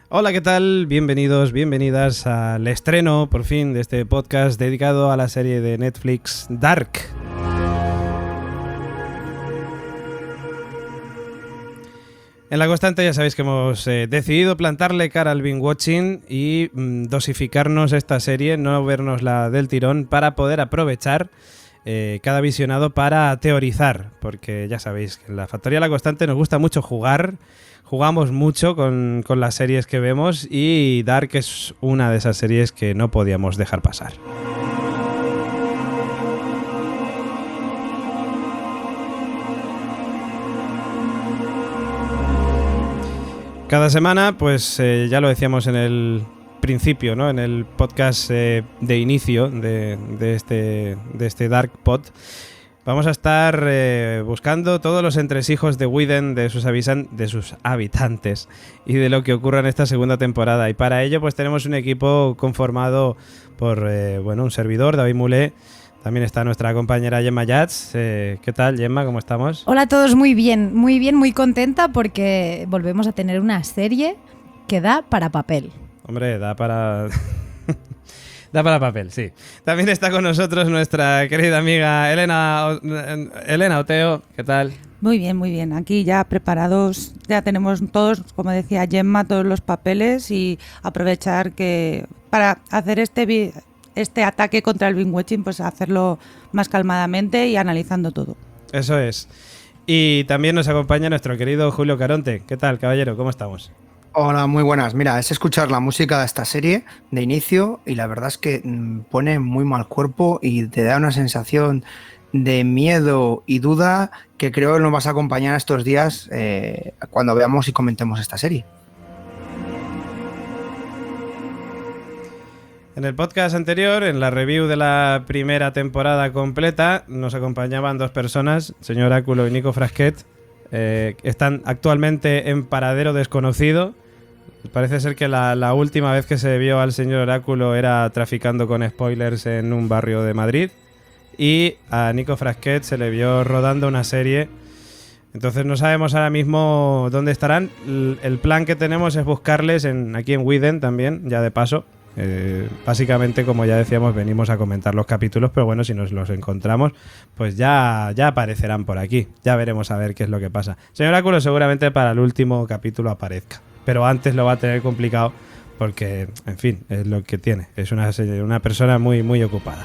Hola, ¿qué tal? Bienvenidos, bienvenidas al estreno, por fin, de este podcast dedicado a la serie de Netflix Dark. En La Constante ya sabéis que hemos decidido plantarle cara al binge watching y dosificarnos esta serie, no vernosla del tirón, para poder aprovechar cada visionado para teorizar, porque ya sabéis que en la Factoría La Constante nos gusta mucho jugar, jugamos mucho con las series que vemos y Dark es una de esas series que no podíamos dejar pasar. Cada semana, pues ya lo decíamos en el principio, ¿no? En el podcast de inicio de este Dark Pod, vamos a estar buscando todos los entresijos de Whedon, de sus habitantes y de lo que ocurra en esta segunda temporada. Y para ello, pues tenemos un equipo conformado por un servidor, David Mulé. También está nuestra compañera Gemma Yats. ¿Qué tal, Gemma? ¿Cómo estamos? Hola a todos, muy bien, muy contenta porque volvemos a tener una serie que da para papel. Hombre, da para... da para papel, sí. También está con nosotros nuestra querida amiga Elena Oteo. ¿Qué tal? Muy bien. Aquí ya preparados, ya tenemos todos, como decía Gemma, todos los papeles y aprovechar que para hacer este ataque contra el binge watching, pues hacerlo más calmadamente y analizando todo. Eso es. Y también nos acompaña nuestro querido Julio Caronte. ¿Qué tal, caballero? ¿Cómo estamos? Hola, muy buenas. Mira, es escuchar la música de esta serie de inicio y la verdad es que pone muy mal cuerpo y te da una sensación de miedo y duda que creo que nos vas a acompañar estos días cuando veamos y comentemos esta serie. En el podcast anterior, en la review de la primera temporada completa, nos acompañaban dos personas, señor Oráculo y Nico Frasquet. Están actualmente en paradero desconocido. Parece ser que la última vez que se vio al señor Oráculo era traficando con spoilers en un barrio de Madrid. Y a Nico Frasquet se le vio rodando una serie. Entonces no sabemos ahora mismo dónde estarán. El plan que tenemos es buscarles aquí en Whedon también, ya de paso. Básicamente, como ya decíamos, venimos a comentar los capítulos, pero bueno, si nos los encontramos, pues ya aparecerán por aquí. Ya veremos a ver qué es lo que pasa. Señor Oráculo seguramente para el último capítulo aparezca, pero antes lo va a tener complicado porque, en fin, es lo que tiene. Es una persona muy ocupada.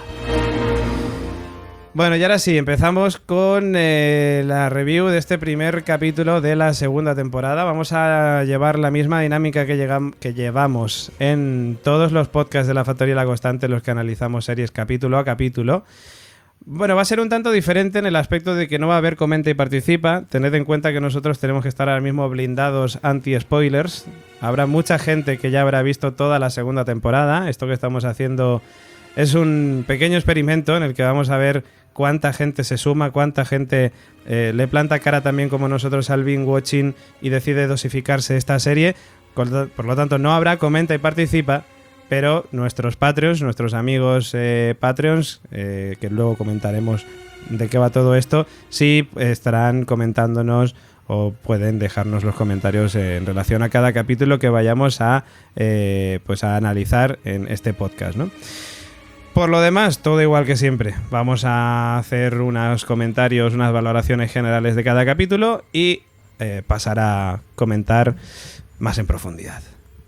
Bueno, y ahora sí, empezamos con la review de este primer capítulo de la segunda temporada. Vamos a llevar la misma dinámica que llevamos en todos los podcasts de la Factoría La Constante, los que analizamos series capítulo a capítulo. Bueno, va a ser un tanto diferente en el aspecto de que no va a haber comenta y participa. Tened en cuenta que nosotros tenemos que estar ahora mismo blindados anti-spoilers. Habrá mucha gente que ya habrá visto toda la segunda temporada. Esto que estamos haciendo es un pequeño experimento en el que vamos a ver cuánta gente se suma, cuánta gente le planta cara también como nosotros al binge watching y decide dosificarse esta serie. Por lo tanto, no habrá comenta y participa, pero nuestros Patreons, nuestros amigos Patreons, que luego comentaremos de qué va todo esto, sí estarán comentándonos o pueden dejarnos los comentarios en relación a cada capítulo que vayamos a analizar en este podcast, ¿no? Por lo demás, todo igual que siempre. Vamos a hacer unos comentarios, unas valoraciones generales de cada capítulo y pasar a comentar más en profundidad.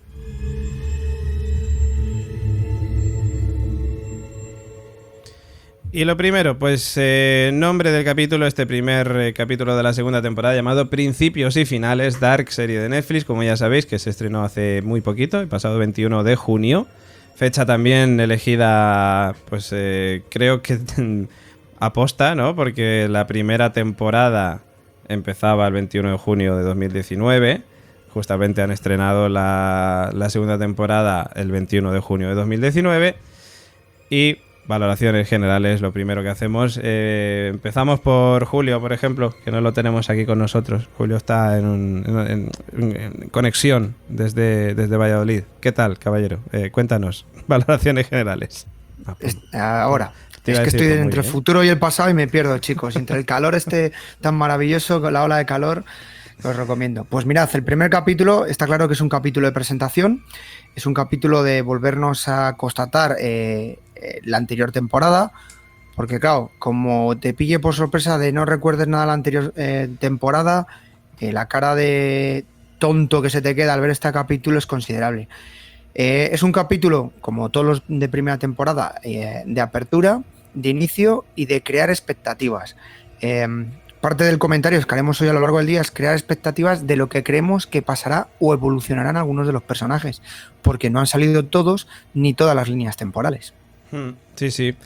Y lo primero, pues nombre del capítulo, este primer capítulo de la segunda temporada llamado Principios y Finales, Dark, serie de Netflix, como ya sabéis, que se estrenó hace muy poquito, el pasado 21 de junio. Fecha también elegida, pues creo que aposta, ¿no? Porque la primera temporada empezaba el 21 de junio de 2019. Justamente han estrenado la segunda temporada el 21 de junio de 2019. Y valoraciones generales, lo primero que hacemos. Empezamos por Julio, por ejemplo, que no lo tenemos aquí con nosotros. Julio está en conexión desde Valladolid. ¿Qué tal, caballero? Cuéntanos, valoraciones generales. Ahora, es que estoy entre el futuro y el pasado y me pierdo, chicos. Entre el calor tan maravilloso, la ola de calor, Os recomiendo. Pues mirad, el primer capítulo está claro que es un capítulo de presentación, es un capítulo de volvernos a constatar la anterior temporada, porque claro, como te pille por sorpresa de no recuerdes nada de la anterior temporada, la cara de tonto que se te queda al ver este capítulo es considerable. Es un capítulo, como todos los de primera temporada, de apertura, de inicio y de crear expectativas. Parte del comentario que haremos hoy a lo largo del día es crear expectativas de lo que creemos que pasará o evolucionarán algunos de los personajes, porque no han salido todos ni todas las líneas temporales. Sí, sí.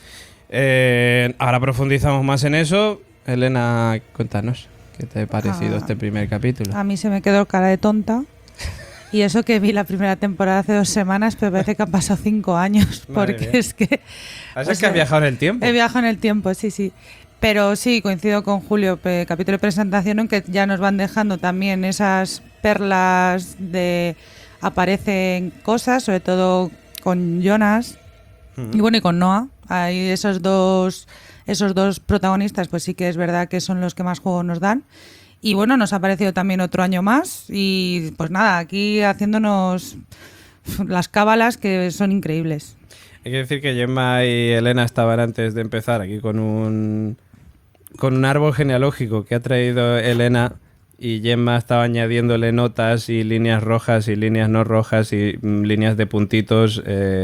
Ahora profundizamos más en eso. Elena, cuéntanos, ¿qué te ha parecido este primer capítulo? A mí se me quedó cara de tonta. Y eso que vi la primera temporada hace 2 semanas, pero parece que han pasado 5 años. Madre Porque mía. es que... ¿Es que has viajado en el tiempo? He viajado en el tiempo, sí, sí. Pero sí, coincido con Julio, capítulo de presentación en que ya nos van dejando también esas perlas de... Aparecen cosas, sobre todo con Jonas y bueno, y con Noah. Hay esos dos protagonistas, pues sí que es verdad que son los que más juego nos dan. Y bueno, nos ha parecido también otro año más y pues nada, aquí haciéndonos las cábalas que son increíbles. Hay que decir que Gemma y Elena estaban antes de empezar aquí con un árbol genealógico que ha traído Elena, y Gemma estaba añadiéndole notas y líneas rojas y líneas no rojas y líneas de puntitos.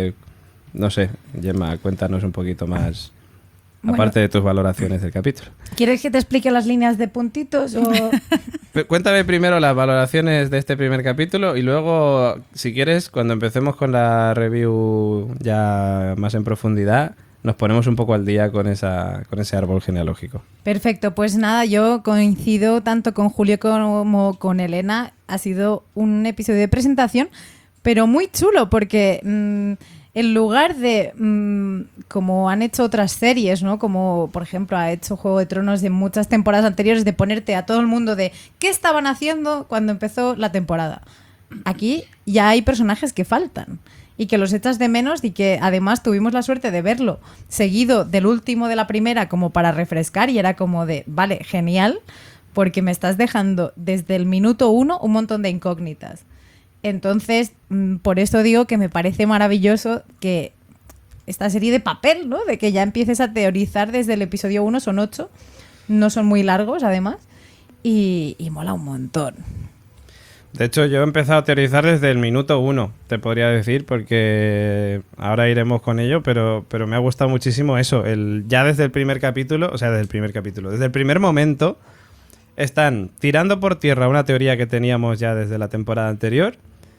No sé, Gemma, cuéntanos un poquito más, aparte de tus valoraciones del capítulo. ¿Quieres que te explique las líneas de puntitos o...? Cuéntame primero las valoraciones de este primer capítulo y luego, si quieres, cuando empecemos con la review ya más en profundidad, nos ponemos un poco al día con ese árbol genealógico. Perfecto, pues nada, yo coincido tanto con Julio como con Elena. Ha sido un episodio de presentación, pero muy chulo porque en lugar de, como han hecho otras series, ¿no? Como por ejemplo ha hecho Juego de Tronos en muchas temporadas anteriores, de ponerte a todo el mundo de qué estaban haciendo cuando empezó la temporada. Aquí ya hay personajes que faltan y que los echas de menos, y que además tuvimos la suerte de verlo seguido del último de la primera como para refrescar, y era como de, vale, genial, porque me estás dejando desde el minuto 1 un montón de incógnitas. Entonces, por eso digo que me parece maravilloso que esta serie de papel, ¿no? De que ya empieces a teorizar desde el episodio 1, son 8, no son muy largos además, y mola un montón. De hecho, yo he empezado a teorizar desde el minuto 1, te podría decir, porque ahora iremos con ello, pero me ha gustado muchísimo eso. Ya desde el primer capítulo, desde el primer momento, están tirando por tierra una teoría que teníamos ya desde la temporada anterior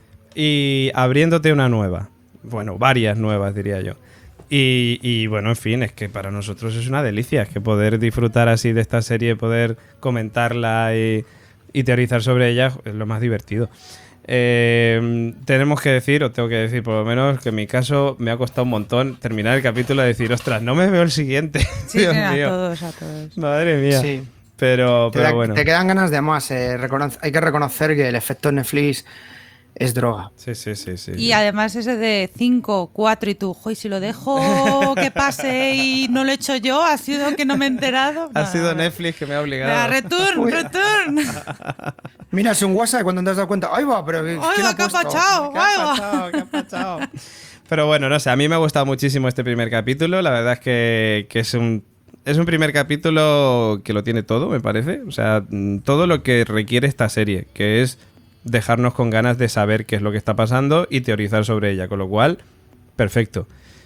y abriéndote una nueva. Bueno, varias nuevas, diría yo. Y bueno, en fin, es que para nosotros es una delicia, es que poder disfrutar así de esta serie, poder comentarla y teorizar sobre ella es lo más divertido. Tengo que decir por lo menos, que en mi caso me ha costado un montón terminar el capítulo y decir, ostras, no me veo el siguiente. Sí, Dios a mío. todos. Madre mía. Sí. Pero bueno. Te quedan ganas de más. Hay que reconocer que el efecto Netflix es droga. Sí. Y además ese de 5, 4 y tú, joy, si lo dejo que pase y no lo he hecho yo, ha sido que no me he enterado. Ha sido Netflix que me ha obligado. Return. Miras un WhatsApp y cuando te has dado cuenta, ¡ay va! Pero ¿quién ¡Ay, ha qué ha puesto? pachado! ¿Qué ha pasado? Pero bueno, no sé, a mí me ha gustado muchísimo este primer capítulo. La verdad es que es un primer capítulo que lo tiene todo, me parece. O sea, todo lo que requiere esta serie, que es dejarnos con ganas de saber qué es lo que está pasando y teorizar sobre ella, con lo cual, perfecto.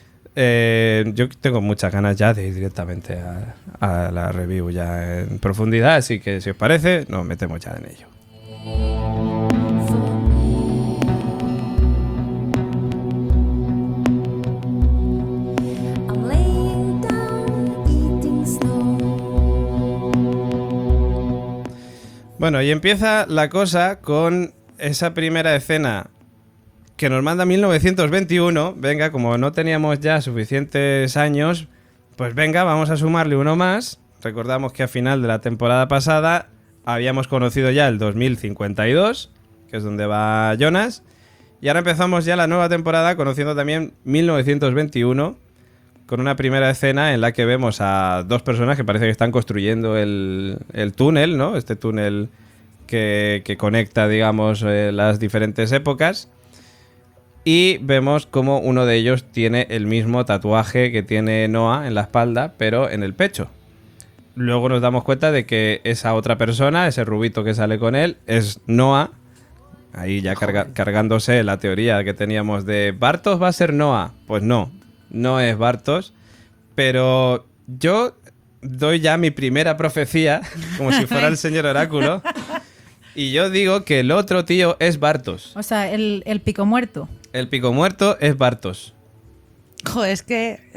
Yo tengo muchas ganas ya de ir directamente a la review ya en profundidad, así que si os parece, nos metemos ya en ello. Bueno, y empieza la cosa con esa primera escena que nos manda 1921. Venga, como no teníamos ya suficientes años, pues venga, vamos a sumarle uno más. Recordamos que a final de la temporada pasada habíamos conocido ya el 2052, que es donde va Jonas. Y ahora empezamos ya la nueva temporada conociendo también 1921, con una primera escena en la que vemos a dos personas que parece que están construyendo el túnel, ¿no? Este túnel que conecta, digamos, las diferentes épocas. Y vemos como uno de ellos tiene el mismo tatuaje que tiene Noah en la espalda, pero en el pecho. Luego nos damos cuenta de que esa otra persona, ese rubito que sale con él, es Noah. Ahí ya cargándose la teoría que teníamos de Bartos va a ser Noah. Pues no es Bartos. Pero yo doy ya mi primera profecía, como si fuera el señor Oráculo. Y yo digo que el otro tío es Bartos. O sea, el pico muerto. El pico muerto es Bartos. Joder, es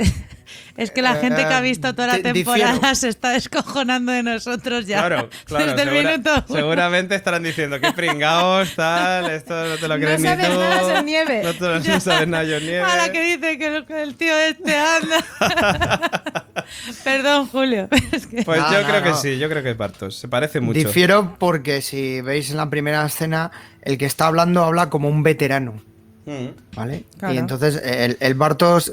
que la gente que ha visto toda la temporada difiero. se está descojonando de nosotros ya. Claro, Desde el minuto uno. seguramente estarán diciendo que pringaos, tal, esto no te lo crees ni tú. sabes nada, John Nieve. No sabes nada, John Nieve. A la que dice que el tío este anda. Perdón, Julio. Es que... Pues No, yo no, creo que no. sí, yo creo que es Bartos. Se parece mucho. Difiero porque si veis en la primera escena, el que está hablando habla como un veterano. ¿Vale? Claro. Y entonces el Bartos,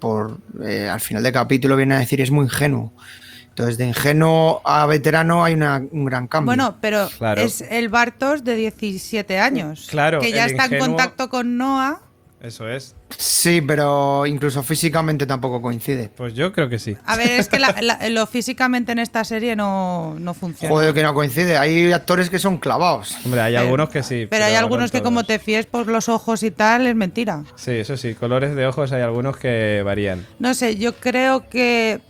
al final del capítulo, viene a decir es muy ingenuo. Entonces, de ingenuo a veterano hay un gran cambio. Bueno, pero Claro. es el Bartos de 17 años. Claro, Que ya el está en ingenuo- contacto con Noah. Eso es. Sí, pero incluso físicamente tampoco coincide. Pues yo creo que sí. A ver, es que lo físicamente en esta serie no funciona. Joder, que no coincide. Hay actores que son clavados. Hombre, hay algunos que sí. Pero hay no algunos que todos. como te fíes por los ojos y tal, es mentira. Sí, eso sí. Colores de ojos hay algunos que varían. No sé, yo creo que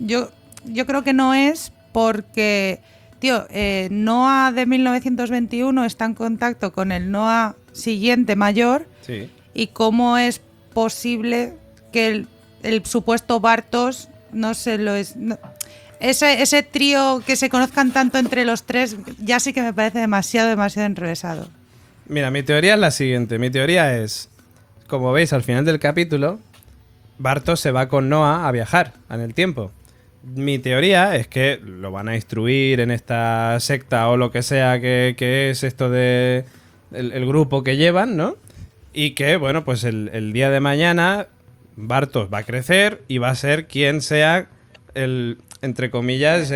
no es porque, tío, Noah de 1921 está en contacto con el Noah siguiente mayor Sí. y cómo es posible que el supuesto Bartos no se lo es... no- ese trío que se conozcan tanto entre los tres ya sí que me parece demasiado enrevesado. Mira, mi teoría es la siguiente. Mi teoría es, como veis al final del capítulo, Bartos se va con Noah a viajar en el tiempo. Mi teoría es que lo van a instruir en esta secta o lo que sea que es esto de el grupo que llevan, ¿no? Y que, bueno, pues el día de mañana Bartos va a crecer y va a ser quien sea el, entre comillas,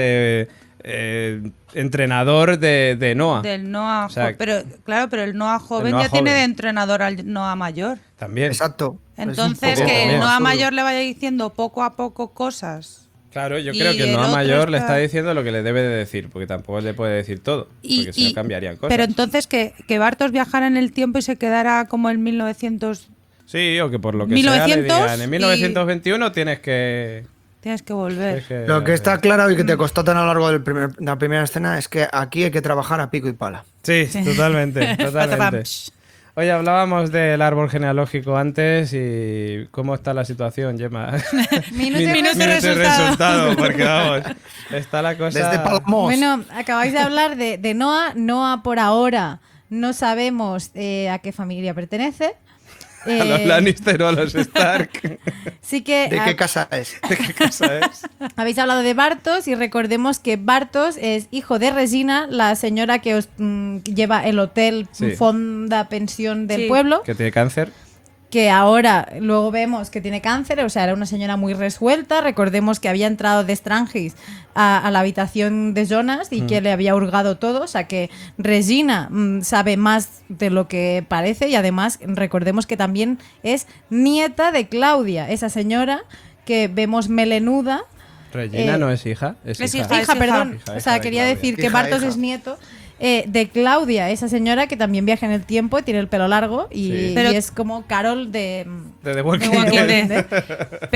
entrenador de Noah. Del Noah O sea, pero claro, pero el Noah joven Noah ya tiene joven. de entrenador al Noah mayor. También. Exacto. Es un Entonces poco que el bien. Noah absurdo. mayor le vaya diciendo poco a poco cosas. Claro, yo Y creo que el el Noah otro mayor le está- está diciendo lo que le debe de decir, porque tampoco le puede decir todo, porque si no cambiarían cosas. Pero entonces que Bartos viajara en el tiempo y se quedara como en 1900, Sí, o que por lo que 1900 sea le digan, en y- 1921 tienes que... tienes que volver. Lo que está claro y que te costó tan a lo largo de la primera escena es que aquí hay que trabajar a pico y pala. Sí, totalmente, totalmente. Oye, hablábamos del árbol genealógico antes y cómo está la situación, Gemma. Minuto y Minuto y resultado, porque vamos, está la cosa... Desde Palamos. Bueno, acabáis de hablar de Noah. Noah por ahora no sabemos a qué familia pertenece. A los Lannister o a los Stark. Sí que ¿De qué casa es? ¿De qué casa es? habéis hablado de Bartos y recordemos que Bartos es hijo de Regina, la señora que os lleva el hotel, Sí. fonda, pensión del Sí. pueblo, Que tiene cáncer. que ahora luego vemos que tiene cáncer, o sea, era una señora muy resuelta. Recordemos que había entrado de Strangis a la habitación de Jonas y que le había hurgado todo, o sea que Regina sabe más de lo que parece y además recordemos que también es nieta de Claudia, esa señora que vemos melenuda. Regina no es hija, es es hija. hija. Hija, perdón. Hija O sea, de quería Claudia. decir que Hija, Bartos hija. es nieto de Claudia, esa señora que también viaja en el tiempo y tiene el pelo largo y, Sí. Pero- y es como Carol de... De The Walking De Walking Dead. Dead.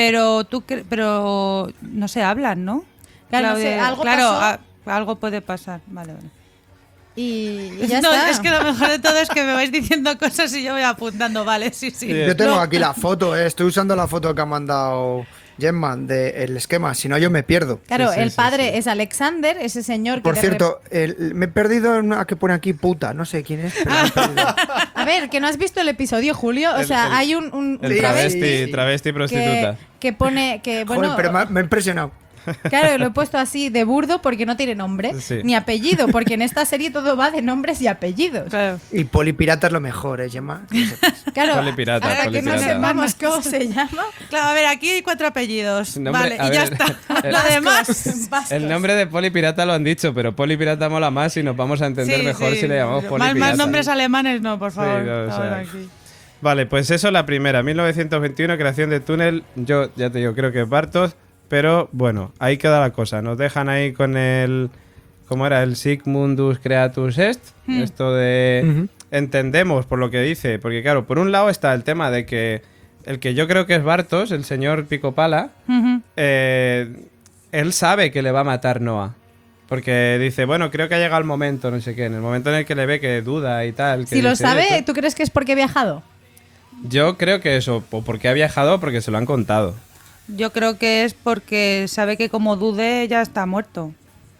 Pero no se hablan, ¿no? Claro, no sé, algo claro, pasó. algo puede pasar. Vale. Y ya No, está. es que lo mejor de todo es que me vais diciendo cosas y yo voy apuntando, vale, sí. Sí. Yo tengo aquí la foto, estoy usando la foto que ha mandado Gemma del esquema, si no yo me pierdo. Claro, Sí, el sí, padre sí. es Alexander, ese señor que Por de cierto, me he perdido en una que pone aquí puta, no sé quién es, pero me he perdido. A ver, que no has visto el episodio, Julio. O sea, hay un El Sí, travesti, sí, sí. travesti prostituta. que pone que, bueno, Joder, pero me ha impresionado. Claro, lo he puesto así de burdo porque no tiene nombre, Sí. ni apellido, porque en esta serie todo va de nombres y apellidos. Claro. Y Polipirata es lo mejor, Gemma. Que sepas. Claro, Polipirata, ahora que no polipirata. sepamos cómo se llama. Claro, a ver, aquí hay 4 apellidos. Nombre- vale, a y ya ver, está. el- Lo demás. El nombre de Polipirata lo han dicho, pero Polipirata mola más y nos vamos a entender Sí, mejor sí. si le llamamos Polipirata. Más nombres alemanes no, por favor. no, o sea, Ahora aquí. Vale, pues eso la primera. 1921, creación de túnel. Yo ya te digo, creo que es Bartos. Pero bueno, ahí queda la cosa. Nos dejan ahí con el... ¿Cómo era? El Sic Mundus Creatus Est. Esto de... Ujú. Entendemos por lo que dice. Porque claro, por un lado está el tema de que el que yo creo que es Bartos, el señor Picopala, Ujú. él sabe que le va a matar Noah. Porque dice, bueno, creo que ha llegado el momento, no sé qué. En el momento en el que le ve que duda y tal. que Si lo dice, sabe, "Esto". ¿tú crees que es porque ha viajado? Yo creo que eso, o porque ha viajado o porque se lo han contado. Yo creo que es porque sabe que como dude ya está muerto.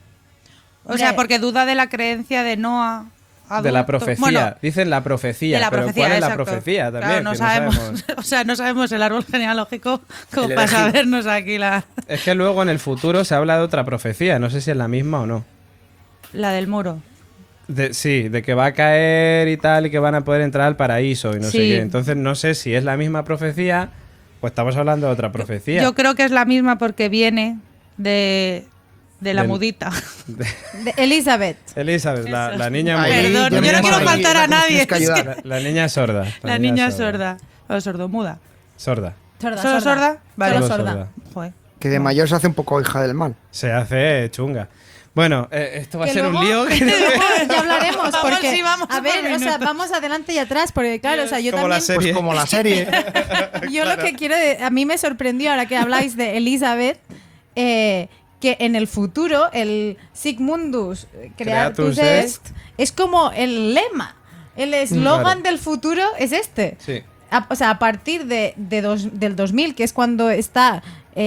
O sea, Hombre. porque duda de la creencia de Noah. De la adulto. profecía. Bueno, Dicen la profecía. de la pero profecía, ¿cuál es la exacto. profecía también? Claro, no Que sabemos, o sea, no sabemos el árbol genealógico como El para elegido. sabernos aquí la Es que luego en el futuro se habla de otra profecía. No sé si es la misma o no. del muro. Sí, de que va a caer y tal y que van a poder entrar al paraíso y no sé Sí. qué. Entonces no sé si es la misma profecía o estamos hablando de otra profecía. Yo creo que es la misma porque viene de la Del- mudita. De Elizabeth. Elizabeth, la Eso. niña Ahí, Perdón, muda. yo no Gemma, quiero ahí, faltar a nos nadie, tienes que es que- ayudar. La niña sorda. La niña sorda. O sordomuda. Sorda. Sorda, ¿Solo sorda? Vale. Solo Solo sorda. sorda. Joder. Que de mayor se hace un poco hija del mal. Se hace chunga. Bueno, esto va a Que ser un luego- lío. que luego ya hablaremos Vamos, porque sí, vamos a ver, por o sea, minutos. vamos adelante y atrás porque claro, o sea, yo Como la también serie. Pues como la serie. yo lo que quiero a mí me sorprendió ahora que habláis de Elizabeth que en el futuro el Sigmundus Creatus Creatus Est es como el lema, el eslogan Claro. del futuro es este. Sí. O sea, a partir del 2000, que es cuando está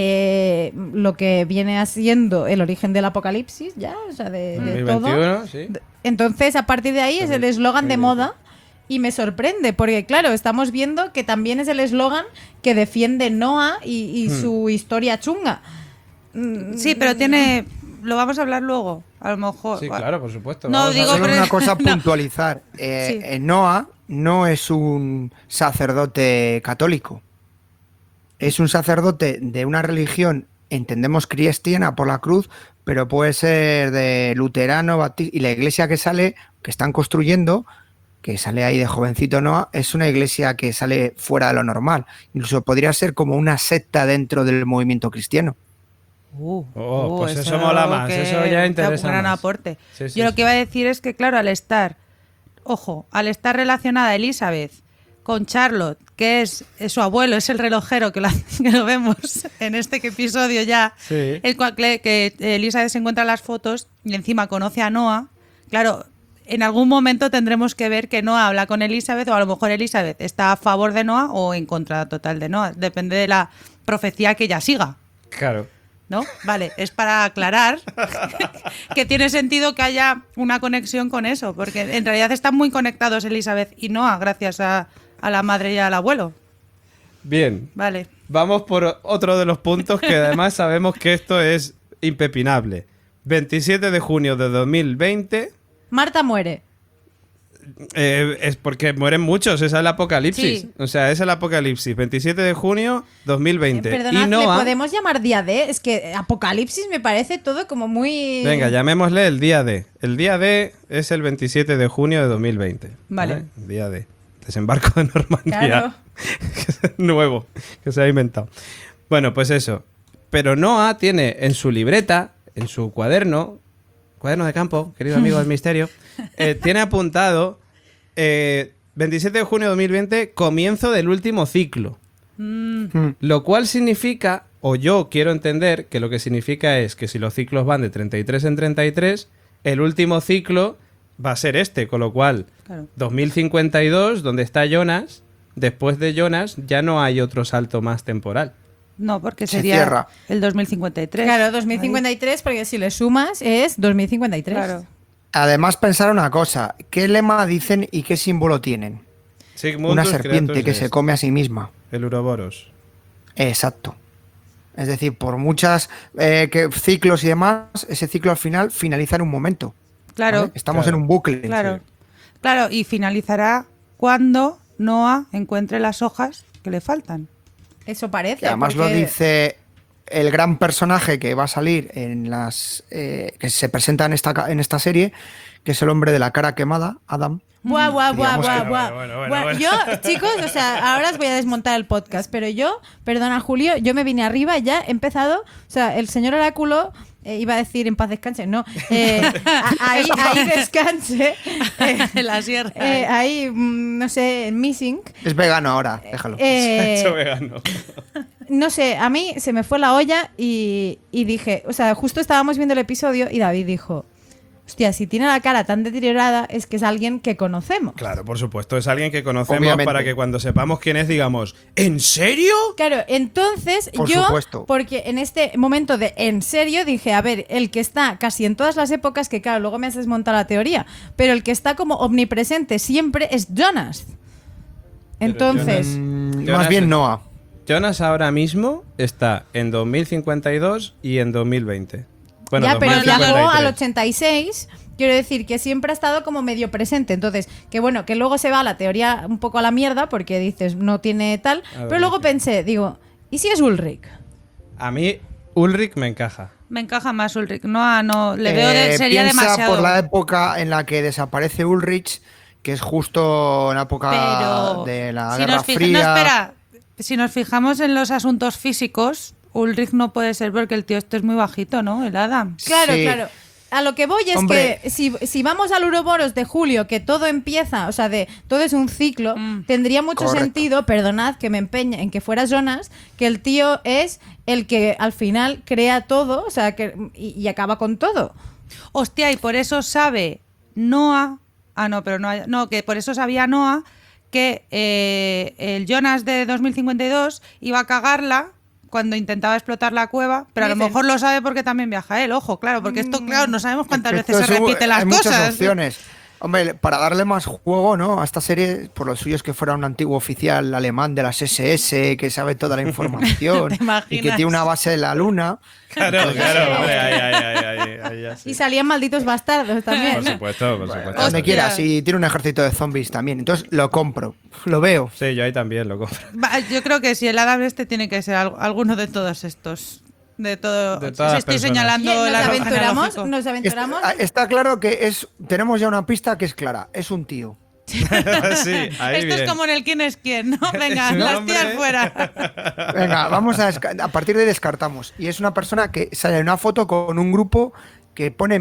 lo que viene siendo el origen del apocalipsis, ya, o sea, de todo. 2021, sí. Entonces, a partir de ahí es el eslogan de moda y me sorprende, porque claro, estamos viendo que también es el eslogan que defiende Noah y su historia chunga. Sí, pero tiene. Lo vamos a hablar luego, a lo mejor. Sí, claro, por supuesto. No, Vamos a digo, ver. Solo pero- una cosa no. puntualizar. Sí. Noah no es un sacerdote católico. Es un sacerdote de una religión, entendemos cristiana por la cruz, pero puede ser de luterano, baptista. Y la iglesia que sale, que están construyendo, que sale ahí de jovencito Noah, es una iglesia que sale fuera de lo normal. Incluso podría ser como una secta dentro del movimiento cristiano. Pues eso mola más, eso ya interesa Un gran más. aporte. Sí, sí, Yo lo sí. que iba a decir es que, claro, al estar relacionada Elizabeth con Charlotte, que es su abuelo, es el relojero que lo vemos en este episodio ya, Sí. el cual que Elizabeth se encuentra en las fotos y encima conoce a Noah, claro, en algún momento tendremos que ver que Noah habla con Elizabeth o a lo mejor Elizabeth está a favor de Noah o en contra total de Noah, depende de la profecía que ella siga. Claro. ¿No? Vale, es para aclarar que tiene sentido que haya una conexión con eso, porque en realidad están muy conectados Elizabeth y Noah gracias a la madre y al abuelo. Bien. Vale. Vamos por otro de los puntos que además sabemos que esto es impepinable. 27 de junio de 2020. Marta muere. Es porque mueren muchos, esa es el apocalipsis. Sí. O sea, es el apocalipsis. 27 de junio 2020. Perdonad, y Noah, ¿le podemos llamar día D? Es que Apocalipsis me parece todo como muy... venga, llamémosle el día D. El día D es el 27 de junio de 2020. Vale. El día D. Desembarco de Normandía. Claro. Nuevo, que se ha inventado. Bueno, pues eso. Pero Noah tiene en su libreta, en su cuaderno de campo, querido amigo del misterio, tiene apuntado 27 de junio de 2020, comienzo del último ciclo. Lo cual significa, o yo quiero entender que lo que significa es que si los ciclos van de 33 en 33, el último ciclo va a ser este, con lo cual Claro. 2052, donde está Jonas, después de Jonas ya no hay otro salto más temporal. No, porque Se sería cierra. el 2053. Claro, 2053, porque si le sumas es 2053. Claro. Además, pensar una cosa. ¿Qué lema dicen y qué símbolo tienen? Sigmundus Una serpiente Creatus que se Est, come a sí misma. el Uroboros. Exacto. Es decir, por muchas ciclos y demás, ese ciclo al final finaliza en un momento. Claro. ¿vale? Estamos Claro. en un bucle. Claro. Claro, y finalizará cuando Noah encuentre las hojas que le faltan. Eso parece. Que además lo porque- dice el gran personaje que va a salir en las que se presenta en esta serie, que es el hombre de la cara quemada, Adam. Buah, buah, buah, Digamos buah, que- buah. bueno. Buah, yo, chicos, o sea, ahora os voy a desmontar el podcast, pero yo, perdona Julio, yo me vine arriba y ya he empezado, o sea, el señor Oráculo, iba a decir en paz descanse, no, ahí descanse, En la sierra. ahí, no sé, missing, Es vegano ahora, déjalo. Hecho vegano. no sé, a mí se me fue la olla y dije, o sea, justo estábamos viendo el episodio y David dijo, hostia, si tiene la cara tan deteriorada es que es alguien que conocemos. Claro, por supuesto, es alguien que conocemos Obviamente. para que cuando sepamos quién es digamos, ¿en serio? Claro, entonces Por yo, supuesto. porque en este momento de en serio dije, a ver, el que está casi en todas las épocas, que claro, luego me has desmontado la teoría, pero el que está como omnipresente siempre es Jonas. Entonces, Jonas- Más bien Noah. Jonas ahora mismo está en 2052 y en 2020. Bueno, ya, pero ya 2053. luego al 86, quiero decir que siempre ha estado como medio presente. Entonces, que bueno, que luego se va la teoría un poco a la mierda porque dices, no tiene tal, A ver, pero luego sí. pensé, digo, ¿y si es Ulrich? A mí Ulrich me encaja. Me encaja más Ulrich. Noah no, le veo sería piensa demasiado. por la época en la que desaparece Ulrich, que es justo en la época Pero de la si Guerra nos Fría. No, espera. Si nos fijamos en los asuntos físicos, Ulrich no puede ser porque el tío este es muy bajito, ¿no? El Adam. Claro, Sí. claro. A lo que voy es Hombre. que si vamos al Uroboros de julio, que todo empieza, o sea, todo es un ciclo, tendría mucho Correcto. sentido, perdonad que me empeñe en que fuera Jonas, que el tío es el que al final crea todo, o sea, y acaba con todo. Hostia, y por eso sabe Noah. Ah, no, pero no, que por eso sabía Noah que el Jonas de 2052 iba a cagarla cuando intentaba explotar la cueva, pero a lo Dicen. mejor lo sabe porque también viaja él, ojo, claro, porque esto, claro, no sabemos cuántas Esto veces se es repiten las hay cosas. muchas opciones. Hombre, para darle más juego, ¿no? A esta serie, por lo suyo es que fuera un antiguo oficial alemán de las SS que sabe toda la información ¿Te imaginas? y que tiene una base en la luna. Claro, claro, hombre, ahí ya sí. Y salían malditos bastardos también. Por supuesto, por supuesto. Donde Hostia. quieras, y tiene un ejército de zombies también. Entonces lo compro, lo veo. Sí, yo ahí también lo compro. Yo creo que si el Adam este tiene que ser alguno de todos estos. De todo. De todas las estoy personas. señalando Bien, el nos árbol aventuramos, genealógico. nos aventuramos. Está claro que tenemos ya una pista que es clara, es un tío. Sí, ahí Esto bien. es como en el quién es quién, ¿no? Venga, Es un las hombre. tías fuera. Venga, vamos a partir de ahí descartamos. Y es una persona que sale en una foto con un grupo que pone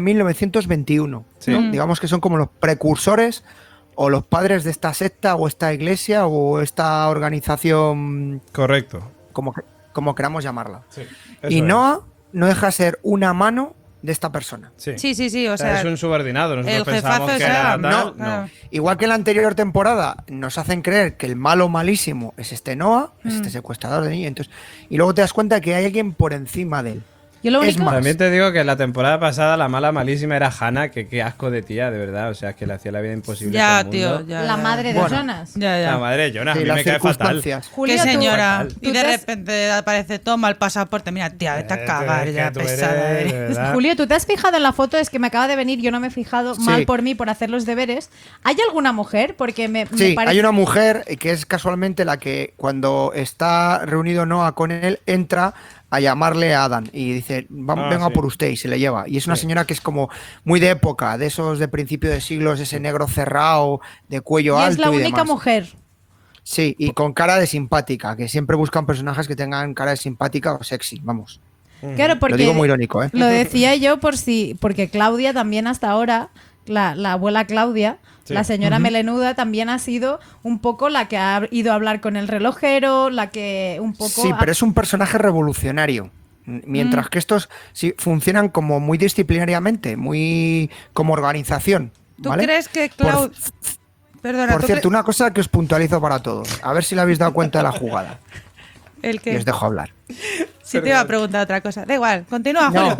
1921. Sí. ¿no? Digamos que son como los precursores o los padres de esta secta o esta iglesia o esta organización, Correcto. como queramos llamarla. Sí, Y eso es. Noah no deja de ser una mano de esta persona. Sí. Sí, o O sea, sea, es un subordinado. Nosotros el pensábamos jefazo que es era Adam, tal. ¿no? No. Igual que en la anterior temporada nos hacen creer que el malo malísimo es este Noah, es este secuestrador de niños, entonces, y luego te das cuenta que hay alguien por encima de él. Yo lo Es único, más, También te digo que la temporada pasada la mala malísima era Hannah, que qué asco de tía, de verdad. O sea, es que le hacía la vida imposible. a ya, todo el mundo. tío. Ya, la ya. madre de Bueno. Jonas. Ya, ya. La madre de Jonas, a Sí, mí las me cae fatal. circunstancias. Julio, Qué tú- señora. tú Y de te has- repente aparece, toma el pasaporte. Mira, tía, vete a cagar Es que ya, tú pesada. eres, de eres. verdad. Julio, ¿tú te has fijado en la foto? Es que me acaba de venir, yo no me he fijado, Sí. mal por mí, por hacer los deberes. ¿Hay alguna mujer? Porque me Sí, parece... hay una mujer que es casualmente la que cuando está reunido Noah con él entra a llamarle a Adam y dice, venga sí. por usted y se le lleva. Y es una señora que es como muy de época, de esos de principio de siglos, ese negro cerrado, de cuello Y alto es la y única demás. mujer. Sí, y con cara de simpática, que siempre buscan personajes que tengan cara de simpática o sexy, vamos. Claro, porque Lo digo muy irónico, ¿eh? lo decía yo porque Claudia también hasta ahora, la abuela Claudia, Sí. la señora melenuda, también ha sido un poco la que ha ido a hablar con el relojero, la que un poco... Sí, pero es un personaje revolucionario. Mientras que estos sí funcionan como muy disciplinariamente, muy como organización. ¿Tú ¿vale? crees que Por- Claudia... Perdona, Por ¿tú cierto, cre- una cosa que os puntualizo para todos. A ver si le habéis dado cuenta de la jugada. El Y que... os dejo hablar. Sí te iba a preguntar otra cosa. Da igual, continúa, Julio.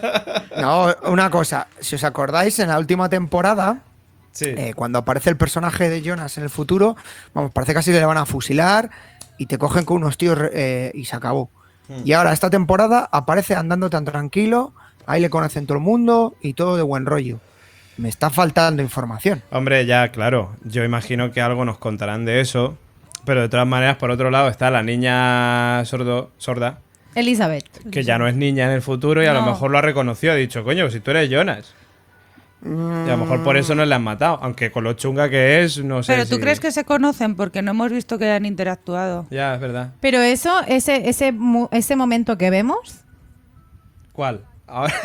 No, una cosa. Si os acordáis, en la última temporada, Sí. cuando aparece el personaje de Jonas en el futuro, vamos, parece casi que le van a fusilar y te cogen con unos tíos y se acabó. Y ahora esta temporada aparece andando tan tranquilo, ahí le conocen todo el mundo y todo de buen rollo. Me está faltando información. Hombre, ya, claro. Yo imagino que algo nos contarán de eso. Pero de todas maneras, por otro lado, está la niña sorda, Elizabeth. que ya no es niña en el futuro y a lo No. mejor lo ha reconocido. Ha dicho, coño, si tú eres Jonas. Y a lo mejor por eso no le han matado. Aunque con lo chunga que es, no sé. Pero tú si- crees que se conocen porque no hemos visto que hayan interactuado. Ya, es verdad. Pero eso, ese momento que vemos, ¿Cuál? Ahora.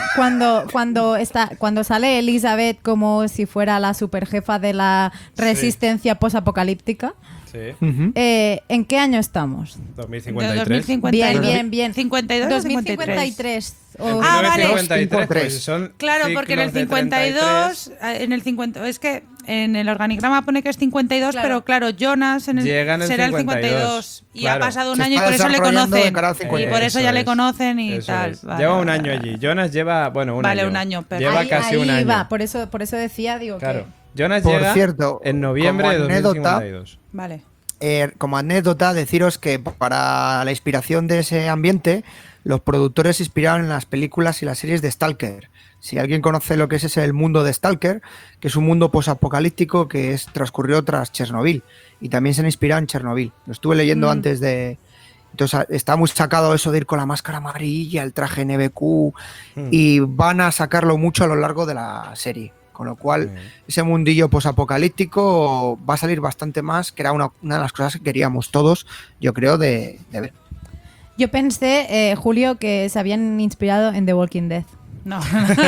cuando sale Elizabeth como si fuera la superjefa de la resistencia posapocalíptica, Sí. ¿en qué año estamos? 2053. 2052. Bien. 52 o 2053. o- Ah, vale. 1953, pues 53. son Claro, porque en el ciclos de 52, en el 50, es que en el organigrama pone que es 52, Claro. pero claro, Jonas Llega en el será 52. y Claro. ha pasado un Se año y está por eso le desarrollando de conocen. cara al Y 52. por eso ya le es. conocen y Eso tal. es. Vale, Lleva vale, un año vale. allí. Jonas lleva, bueno, un Vale, año. un año, perfecto. Lleva casi un año. va, por eso decía, digo Claro. que... Jonas Por llega cierto, en noviembre como de anécdota, 2052. Vale. Como anécdota, deciros que para la inspiración de ese ambiente, los productores se inspiraron en las películas y las series de Stalker. Si alguien conoce lo que es ese, el mundo de Stalker, que es un mundo posapocalíptico que transcurrió tras Chernobyl. Y también se han inspirado en Chernobyl. Lo estuve leyendo antes de... Entonces está muy sacado eso de ir con la máscara amarilla, el traje NBQ, y van a sacarlo mucho a lo largo de la serie. Con lo cual, ese mundillo posapocalíptico va a salir bastante más, que era una de las cosas que queríamos todos, yo creo, de ver. Yo pensé, Julio, que se habían inspirado en The Walking Dead. No,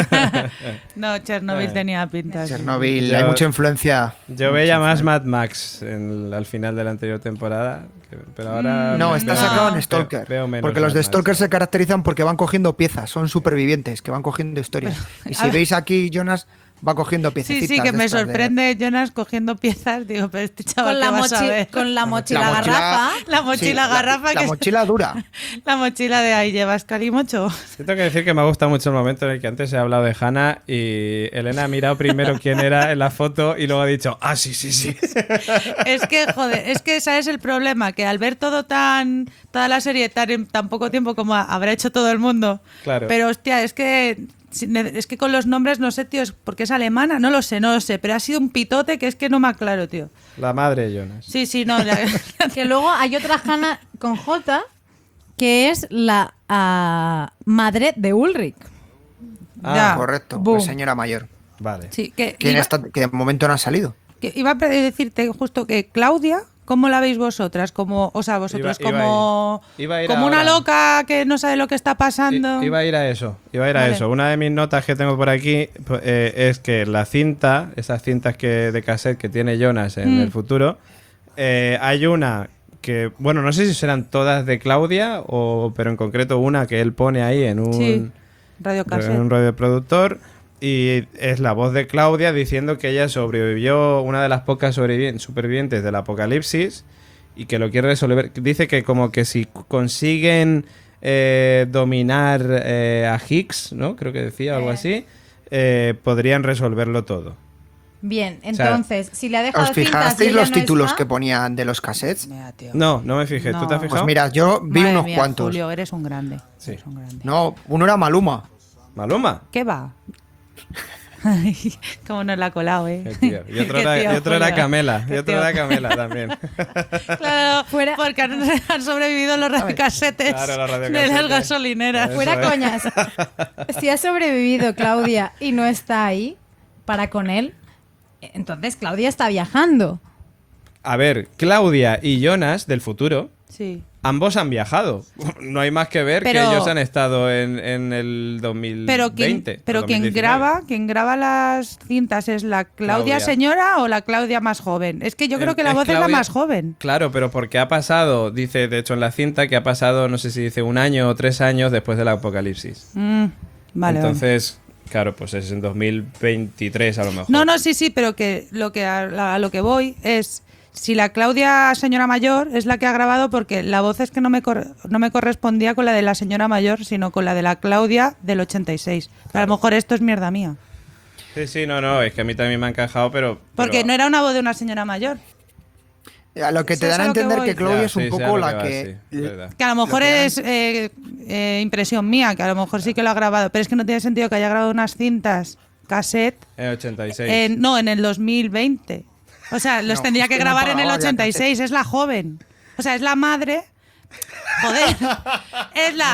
no, Chernobyl tenía pinta. sí. Chernobyl, Yo- hay mucha influencia. Yo veía más Mad Max al final de la anterior temporada, pero ahora... No, está No. sacado en Veo Stalker. menos Porque los Mad de Max. Stalker se caracterizan porque van cogiendo piezas, son supervivientes, que van cogiendo historias. Y si veis aquí, Jonas va cogiendo Sí, piececitas. sí, que de me estas de- sorprende Jonas cogiendo piezas. Digo, pero este chaval, ¿qué vas a ver? Con la mochila La mochila- garrafa. La mochila Sí, garrafa, la que mochila dura. la mochila de ahí llevas calimocho. Tengo que decir que me ha gustado mucho el momento en el que antes he hablado de Hannah y Elena ha mirado primero quién era en la foto y luego ha dicho, ah, sí. Es que, joder, es que ese es el problema, que al ver toda la serie en tan poco tiempo como habrá hecho todo el mundo. Claro. Pero, hostia, es que con los nombres no sé, tío, porque es alemana, no lo sé, pero ha sido un pitote que es que no me aclaro, tío. La madre de Jonas. Sí, no, Que luego hay otra Hannah con J, que es la madre de Ulrich. Ya. Correcto, Boom. la señora mayor. Vale. sí, que Que de momento no ha salido. iba a decirte justo que Claudia, ¿cómo la veis vosotras? Vosotros, Iba a como, iba a ir como una ahora. loca que no sabe lo que está pasando. Iba a ir a eso, Vale. Una de mis notas que tengo por aquí es que la cinta, esas cintas de cassette que tiene Jonas en el futuro, hay una que, bueno, no sé si serán todas de Claudia, pero en concreto una que él pone ahí en un, Sí, Radio Cassette. en un radioproductor. Y es la voz de Claudia diciendo que ella sobrevivió, una de las pocas supervivientes del apocalipsis, y que lo quiere resolver. Dice que como que si consiguen dominar a Higgs, ¿no? Creo que decía algo así, podrían resolverlo todo. Bien, sea, entonces, si le ha dejado ¿Os cintas y fijasteis ella los no títulos está, que ponían de los cassettes? Mira, tío. No me fijé. ¿Tú te has No. fijado? Pues mira, yo vi Madre unos mía, cuantos. Julio, eres un grande. Sí. Eres un grande. No, uno era Maluma. Maluma. ¿Qué va? Ay, cómo nos la ha colado, ¿eh? Qué tío. Y otro, Qué era, tío, y otro era Julio. Camela. Qué Y otro tío. era Camela también. Claro, Fuera- porque han sobrevivido los radiocasetes Claro, los de radiocasetes. las gasolineras. Eso fuera es. coñas, si ha sobrevivido Claudia y no está ahí para con él, entonces Claudia está viajando. A ver, Claudia y Jonas del futuro, Sí. ambos han viajado. No hay más que ver Pero- que ellos han estado en el 2020. Pero o quien 2019. quien graba las cintas es la Claudia Claudia. señora o la Claudia más joven. Es que yo creo que la voz es la Claudia- más joven. Claro, pero porque ha pasado, dice de hecho en la cinta que ha pasado, no sé si dice 1 año o 3 años después del apocalipsis. Vale. Entonces, claro, pues es en 2023 a lo mejor. No, sí, pero que a lo que voy es si la Claudia señora mayor es la que ha grabado, porque la voz es que no me correspondía con la de la señora mayor, sino con la de la Claudia del 86. Pero a lo mejor esto es mierda mía. Sí, no, es que a mí también me ha encajado, pero... Porque pero- no era una voz de una señora mayor. A lo que te Es dan a a lo que entender voy. que Chloe Ya, es un sí, sé a poco lo la va, que... sí, verdad. Que a lo mejor Lo que es impresión mía, que a lo mejor sí que lo ha grabado, pero es que no tiene sentido que haya grabado unas cintas cassette En 86. no, en el 2020. O sea, los No, tendría es que que no grabar en el pagaba ya 86, es la joven. O sea, es la madre. Joder. es la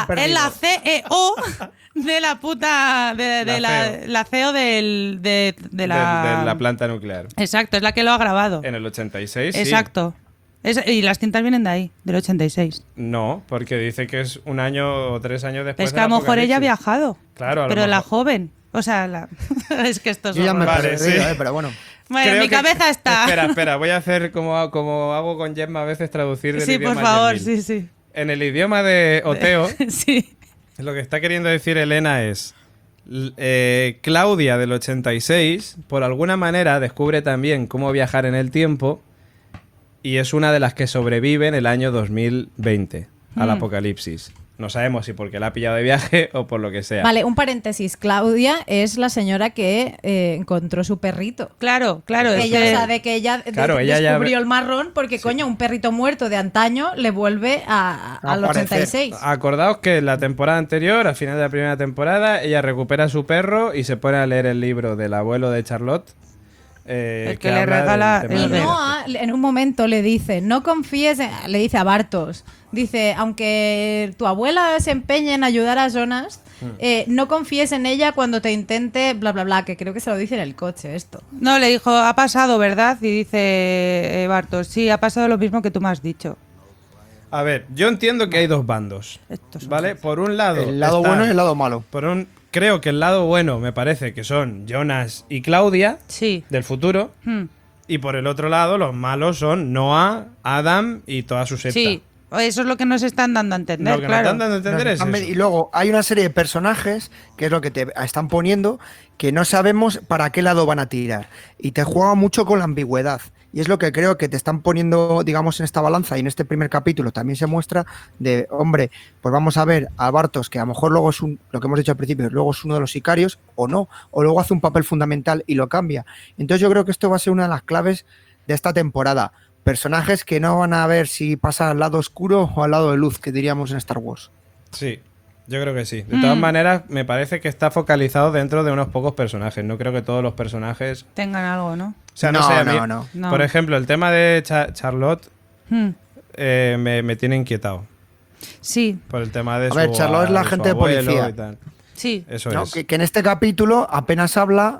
CEO de la puta. De la CEO de la. De la planta nuclear. Exacto, es la que lo ha grabado. En el 86, sí. Exacto. Y las cintas vienen de ahí, del 86. No, porque dice que es un año o 3 años después. Es que a lo mejor ella ha viajado. Claro, a lo pero la mejor. joven. O sea, es que esto es Yo ya me he Vale, perdido, sí. pero bueno. Bueno, Creo mi que- cabeza está. Espera, voy a hacer como hago con Gemma a veces, traducir del Sí, idioma por favor, Yemil. sí. En el idioma de Oteo, Sí. lo que está queriendo decir Elena es... Claudia del 86, por alguna manera, descubre también cómo viajar en el tiempo y es una de las que sobrevive en el año 2020 al apocalipsis. No sabemos si porque la ha pillado de viaje o por lo que sea. Vale, un paréntesis. Claudia es la señora que encontró su perrito. Claro. Es Ella que- sabe que ella, Claro, ella ya- descubrió el marrón porque, coño, un perrito muerto de antaño le vuelve al aparecer. 86. Acordaos que en la temporada anterior, al final de la primera temporada, ella recupera a su perro y se pone a leer el libro del abuelo de Charlotte. El que le habla del regala tema Y el de- Noah en un momento le dice, no confíes, le dice a Bartos, dice, aunque tu abuela se empeñe en ayudar a Jonas, no confíes en ella cuando te intente, bla, bla, bla, que creo que se lo dice en el coche esto. No, le dijo, ha pasado, ¿verdad? Y dice Bartos, sí, ha pasado lo mismo que tú me has dicho. A ver, yo entiendo que hay dos bandos. Estos son- ¿Vale? Por un lado. El lado está- bueno y el lado malo. Creo que el lado bueno me parece que son Jonas y Claudia Sí. del futuro. Y por el otro lado, los malos son Noah, Adam y toda su secta. Sí, eso es lo que nos están dando a entender, Lo que claro. nos están dando a entender es eso. Y luego hay una serie de personajes, que es lo que te están poniendo, que no sabemos para qué lado van a tirar. Y te juega mucho con la ambigüedad. Y es lo que creo que te están poniendo, digamos, en esta balanza y en este primer capítulo también se muestra de, hombre, pues vamos a ver a Bartos, que a lo mejor luego es lo que hemos dicho al principio, luego es uno de los sicarios o no, o luego hace un papel fundamental y lo cambia. Entonces yo creo que esto va a ser una de las claves de esta temporada. Personajes que no van a ver si pasa al lado oscuro o al lado de luz, que diríamos en Star Wars. Sí, yo creo que sí. De todas maneras, me parece que está focalizado dentro de unos pocos personajes. No creo que todos los personajes... Tengan algo, ¿no? O sea, no, No, sé, a no, mí- no. Por ejemplo, el tema de Charlotte Hmm. me tiene inquietado. Sí, Por el tema de A ver, Charlotte es la de su agente de abuelo policía. y tal. sí. Eso ¿no? es. Que en este capítulo apenas habla,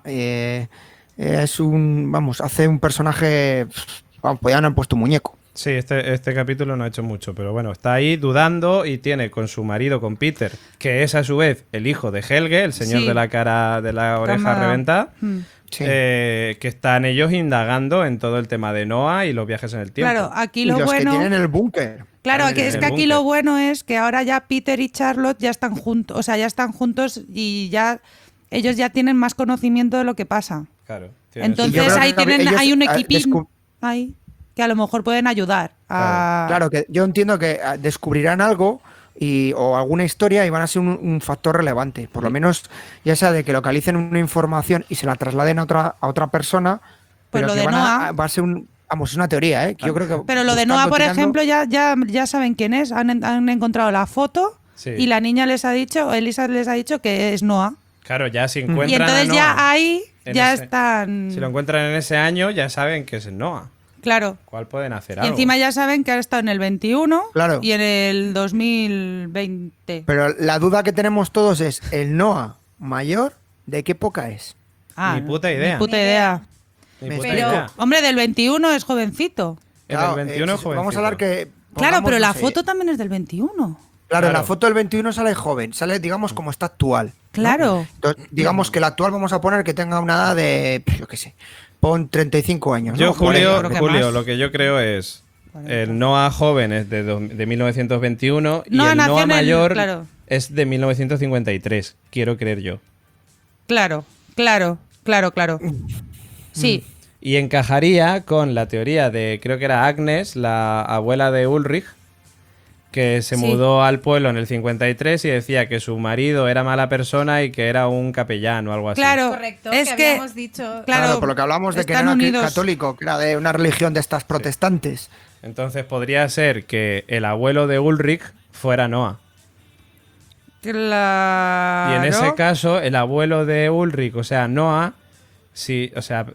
es un, vamos, hace un personaje, vamos, pues ya no han puesto un muñeco. Sí, este capítulo no ha hecho mucho, pero bueno, está ahí dudando y tiene con su marido, con Peter, que es a su vez el hijo de Helge, el señor Sí. de la cara, de la oreja Cámara. reventada, Hmm. Sí. que están ellos indagando en todo el tema de Noah y los viajes en el tiempo. Claro, aquí Y lo los bueno... que tienen el búnker. Claro, en es el que aquí búnker. lo bueno es que ahora ya Peter y Charlotte ya están juntos, o sea, ya están juntos y ya ellos ya tienen más conocimiento de lo que pasa. Claro. tiene Yo Entonces creo ahí que tienen, ellos, hay un ah, equipín descu- ahí que a lo mejor pueden ayudar a... Claro, que yo entiendo que descubrirán algo o alguna historia y van a ser un factor relevante. Por lo menos, ya sea de que localicen una información y se la trasladen a otra persona, Pues pero lo que de va Noah- a ser vamos, es una teoría, ¿eh? Que yo creo que Pero lo de buscando, Noah, por tirando- ejemplo, ya saben quién es. Han encontrado la foto Sí. y la niña les ha dicho, Elisa les ha dicho que es Noah. Claro, ya si Y encuentran entonces a ya Noah ahí en ya ese- están... Si lo encuentran en ese año, ya saben que es Noah. Claro. ¿Cuál pueden hacer Y algo? encima ya saben que ha estado en el 21 Claro. y en el 2020. Pero la duda que tenemos todos es, ¿el Noah mayor de qué época es? Ni puta idea. Ni puta idea. Ni Me puta Pero- idea. Hombre, del 21 es jovencito. En Claro, el 21 es vamos a hablar jovencito. que... Claro, pero pongamos, la no sé, foto también es del 21. Claro, en la Claro. foto del 21 sale joven, sale, digamos, como está actual. ¿no? Claro. Entonces, digamos que el actual vamos a poner que tenga una edad de, yo qué sé, pon 35 años. Yo, ¿no? Por ahí. yo Julio, creo que Julio, más. lo que yo creo es... El Noah joven es de 1921 y Noah el nació Noah en el- mayor claro. es de 1953, quiero creer yo. Claro. Sí. Y encajaría con la teoría de, creo que era Agnes, la abuela de Ulrich, que se Sí. mudó al pueblo en el 53 y decía que su marido era mala persona y que era un capellán o algo así. Claro. Correcto, es que que habíamos dicho... Claro, Claro, por lo que hablamos de que no están era unidos. católico, que era de una religión de estas protestantes. Entonces podría ser que el abuelo de Ulrich fuera Noah. Claro. Y en ese caso, el abuelo de Ulrich, o sea, Noah, si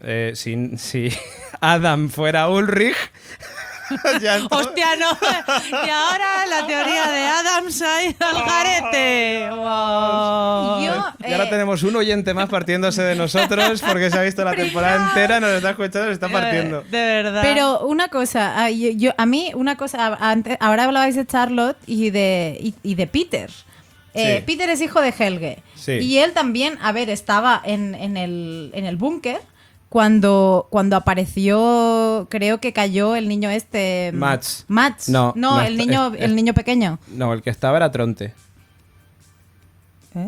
Adam fuera Ulrich, ya entonces- ¡Hostia, no! Y ahora la teoría de Adams ha ido al garete. Wow. Y ahora tenemos un oyente más partiéndose de nosotros porque se ha visto la temporada entera, nos está escuchando, nos está partiendo. De verdad. Pero una cosa, a mí una cosa, ahora hablabais de Charlotte y de Peter. Sí. Peter es hijo de Helge. Sí. Y él también, estaba en el búnker cuando apareció, creo que cayó el niño Mads. No, No, el niño pequeño. No, el que estaba era Tronte. ¿Eh?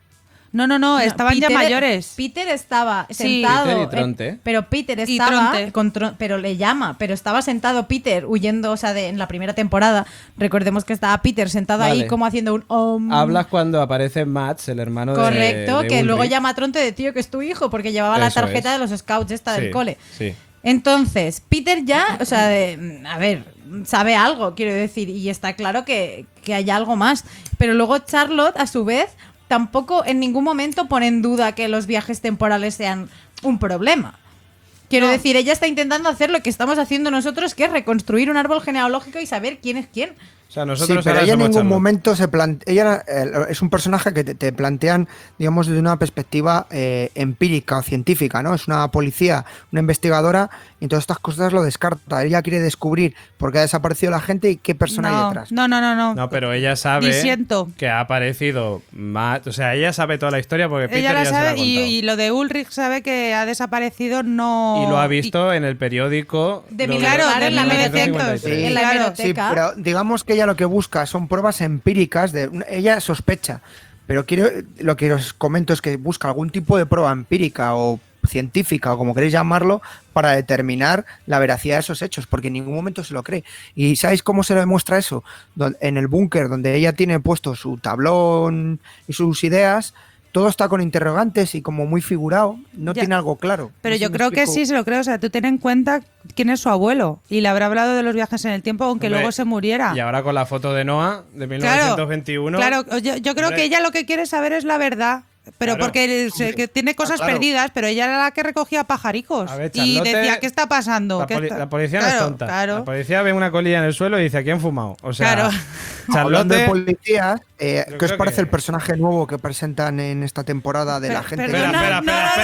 No, estaban ya mayores. Peter estaba Sí. sentado. Peter y Tronte. Pero Peter Y estaba. Tronte. Pero le llama. Pero estaba sentado Peter huyendo, o sea, en la primera temporada. Recordemos que estaba Peter sentado Vale. ahí como haciendo un. Hablas cuando aparece Mads, el hermano Correcto, de que luego Ulrich. llama a Tronte de tío que es tu hijo, porque llevaba la Eso tarjeta es. de los scouts esta del Sí, cole. Sí. Entonces, Peter ya, o sea, a ver, sabe algo, quiero decir, y está claro que hay algo más. Pero luego Charlotte, a su vez, tampoco en ningún momento pone en duda que los viajes temporales sean un problema. Quiero decir, ella está intentando hacer lo que estamos haciendo nosotros, que es reconstruir un árbol genealógico y saber quién es quién. O sea, Sí, nosotros pero ahora ella en somos ningún Charlotte. momento ella es un personaje que te plantean, digamos, desde una perspectiva empírica o científica, ¿no? Es una policía, una investigadora, y todas estas cosas lo descarta. Ella quiere descubrir por qué ha desaparecido la gente y qué persona hay detrás. No. No, pero ella sabe Disiento. que ha aparecido Matt. O sea, ella sabe toda la historia porque Peter Ella la ya se la ha sabe contado. y lo de Ulrich sabe que ha desaparecido, no. Y lo ha visto en el periódico De lo Claro, en la 1953. Sí, en la claro, hemeroteca. Sí, pero digamos que ella lo que busca son pruebas empíricas. Ella sospecha, pero lo que os comento es que busca algún tipo de prueba empírica o científica o como queréis llamarlo para determinar la veracidad de esos hechos, porque en ningún momento se lo cree. ¿Y sabéis cómo se lo demuestra eso? En el búnker donde ella tiene puesto su tablón y sus ideas, todo está con interrogantes y como muy figurado, no Ya. tiene algo claro. Pero No sé yo si me creo que explico. sí, se lo creo. O sea, tú ten en cuenta quién es su abuelo. Y le habrá hablado de los viajes en el tiempo, aunque Hombre, luego se muriera. Y ahora con la foto de Noah de Claro, 1921. Claro, yo creo Hombre. que ella lo que quiere saber es la verdad. Pero Claro. porque que tiene cosas claro. perdidas, pero ella era la que recogía pajaricos. A ver, y Charlotte, decía, ¿qué está pasando? La, ¿Qué está-?" la policía no Claro, es tonta. Claro. La policía ve una colilla en el suelo y dice: ¿a quién fumado? O sea, Claro. Hablando de Charlotte. policías, ¿qué os creo parece que- el personaje nuevo que presentan en esta temporada de la gente? perdona.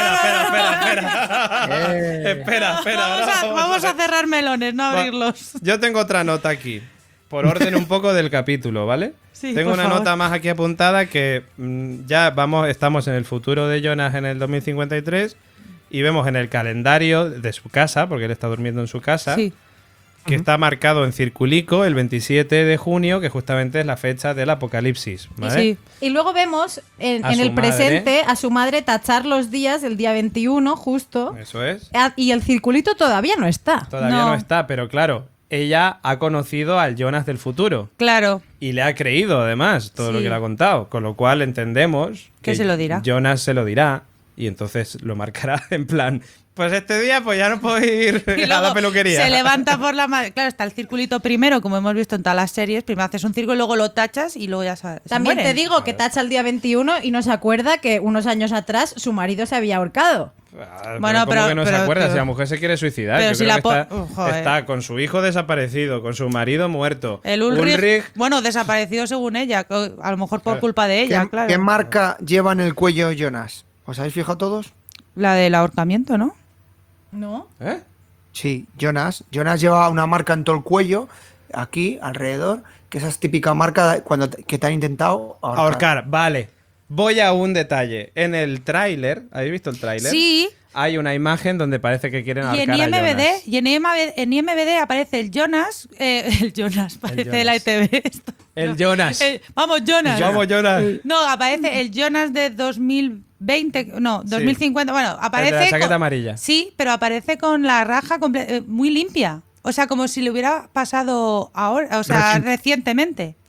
Espera. Espera. Vamos a cerrar melones, no abrirlos. Yo tengo otra nota aquí, por orden un poco del capítulo, ¿vale? Sí, tengo por una favor. nota más aquí apuntada que estamos en el futuro de Jonas en el 2053 y vemos en el calendario de su casa, porque él está durmiendo en su casa, Sí. que está marcado en circulico el 27 de junio, que justamente es la fecha del apocalipsis, ¿vale? Sí. Y luego vemos A en su el madre. presente a su madre tachar los días, el día 21 justo, Eso es. y el circulito todavía no está. Todavía No. no está, pero claro, ella ha conocido al Jonas del futuro. Claro. Y le ha creído, además, todo lo Sí. que le ha contado. Con lo cual entendemos Que se lo dirá. Jonas se lo dirá. Y entonces lo marcará en plan: pues este día pues ya no puedo ir Y a luego la peluquería. se levanta por la madre. Claro, está el circulito primero, como hemos visto en todas las series. Primero haces un círculo y luego lo tachas y luego ya se También te mueren. digo que tacha el día 21 y no se acuerda que unos años atrás su marido se había ahorcado. Ah, Bueno, ¿cómo pero- que no se pero- acuerda? pero- Si la mujer se quiere suicidar. pero Yo si creo la que está, joder. está con su hijo desaparecido, con su marido muerto. El Ulrich, bueno, desaparecido según ella, a lo mejor por Claro. culpa de ella, ¿Qué, claro. qué marca lleva en el cuello Jonas? ¿Os habéis fijado todos? La del ahorcamiento, ¿no? ¿No? ¿Eh? Sí, Jonas. Jonas lleva una marca en todo el cuello, aquí, alrededor, que esa es típica marca que te han intentado Ahorcar, vale. Voy a un detalle. En el tráiler, ¿habéis visto el tráiler? Sí. Hay una imagen donde parece que quieren Y en ahorcar a IMBD, Jonas. en IMBD aparece el Jonas, el Jonas, parece la Jonas. ETV. esto. El Jonas. Vamos, Jonas. Vamos, Jonas. No, aparece el Jonas de 2020, no, 2050. Bueno, aparece. El de la chaqueta con- amarilla. Sí, pero aparece con la raja muy limpia. O sea, como si le hubiera pasado ahora, o sea, Recién- recientemente.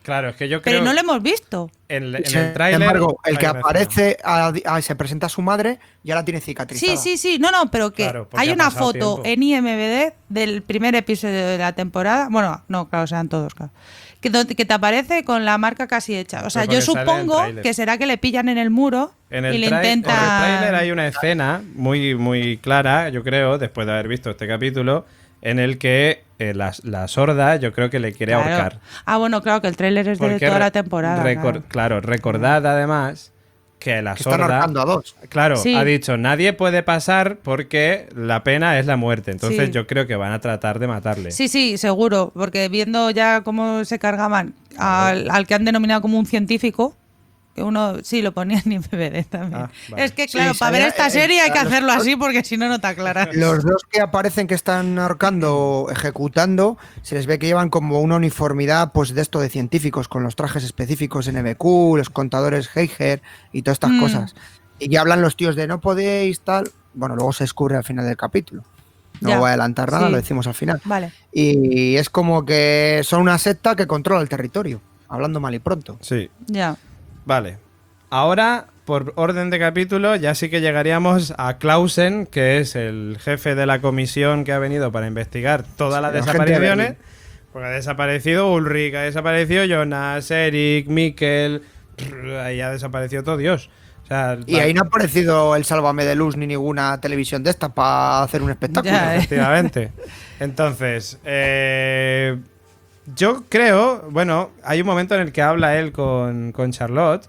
Claro, es que yo creo Pero no lo hemos visto. en Sin el tráiler. embargo, el hay que una aparece, se presenta a su madre y ahora tiene cicatrizada. Sí. No, pero que Claro, porque hay ha una pasado foto tiempo. en IMDb del primer episodio de la temporada. Bueno, no, claro, sean todos, claro. Que te aparece con la marca casi hecha. O sea, Pero yo porque sale en el supongo tráiler. que será que le pillan en el muro En y el le tráiler intentan. hay una escena muy clara, yo creo, después de haber visto este capítulo, en el que la sorda, yo creo que le quiere Claro. ahorcar. Ah, bueno, claro, que el tráiler es de Porque toda la temporada. Claro, recordad además que la Que están sorda, ahorcando a dos. claro, Sí. ha dicho nadie puede pasar porque la pena es la muerte. Entonces Sí. yo creo que van a tratar de matarle. Sí, seguro, porque viendo ya cómo se cargaban al que han denominado como un científico, que uno sí lo ponía en IMDb también. Ah, vale. Es que, Sí, claro, para ver salía, esta serie hay que los- hacerlo así porque si no, no te aclaras. Los dos que aparecen que están ahorcando, ejecutando, se les ve que llevan como una uniformidad pues de esto de científicos, con los trajes específicos NBQ, los contadores Geiger y todas estas cosas. Y ya hablan los tíos de no podéis, tal. Bueno, luego se descubre al final del capítulo. No Ya, voy a adelantar nada, sí. lo decimos al final. Vale. Y es como que son una secta que controla el territorio, hablando mal y pronto. Sí. Ya. Vale. Ahora, por orden de capítulo, ya sí que llegaríamos a Clausen, que es el jefe de la comisión que ha venido para investigar todas las la gente de desapariciones. Berlín. Porque ha desaparecido Ulrich, ha desaparecido Jonas, Eric, Mikkel. Ahí ha desaparecido todo Dios. O sea, Y ahí no ha aparecido el Sálvame de Luz ni ninguna televisión de esta para hacer un espectáculo. Ya, efectivamente. Entonces, yo creo, bueno, hay un momento en el que habla él con Charlotte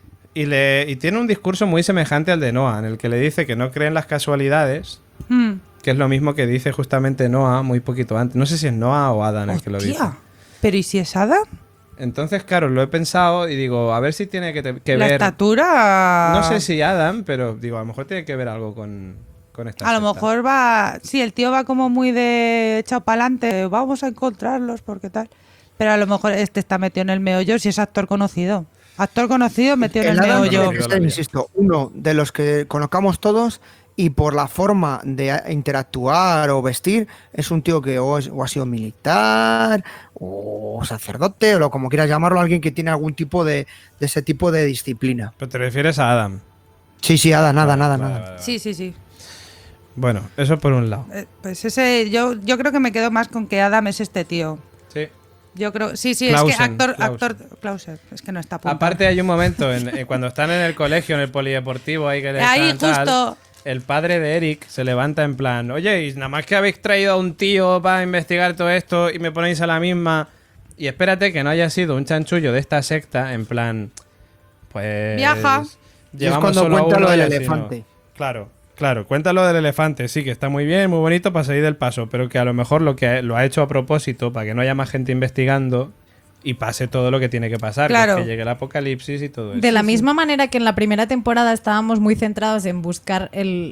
y tiene un discurso muy semejante al de Noah, en el que le dice que no cree en las casualidades, Mm. que es lo mismo que dice justamente Noah muy poquito antes. No sé si es Noah o Adam el que lo dice. Hostia, pero ¿y si es Adam? Entonces, claro, lo he pensado y digo, a ver si tiene que La ver... estatura. No sé si Adam, pero digo, a lo mejor tiene que ver algo con esta A lo secta. mejor va. Sí, el tío va como muy de echado para adelante. Vamos a encontrarlos porque tal. Pero a lo mejor este está metido en el meollo si es actor conocido. Actor conocido metido en el Adam meollo. tiene que ser, insisto, uno de los que conozcamos todos y por la forma de interactuar o vestir, es un tío que o ha sido militar o sacerdote o lo como quieras llamarlo, alguien que tiene algún tipo de ese tipo de disciplina. Pero te refieres a Adam. Sí, nada. Vale. Sí. Bueno, eso por un lado. Pues ese, yo creo que me quedo más con que Adam es este tío. Sí. Yo creo, sí, Clausen, es que actor Clausen. Clausen, es que no está apuntado. Aparte hay un momento cuando están en el colegio, en el polideportivo, ahí que le Ahí están tal, justo. el padre de Eric se levanta en plan, oye, y nada más que habéis traído a un tío para investigar todo esto y me ponéis a la misma. Y espérate que no haya sido un chanchullo de esta secta, en plan, pues... Viaja. Llevamos cuando solo a cuenta uno lo del y así no. elefante. Claro, cuéntalo del elefante, sí, que está muy bien, muy bonito para salir del paso, pero que a lo mejor lo ha hecho a propósito para que no haya más gente investigando y pase todo lo que tiene que pasar, Claro. que es que llegue el apocalipsis y todo eso. De la misma manera que en la primera temporada estábamos muy centrados en buscar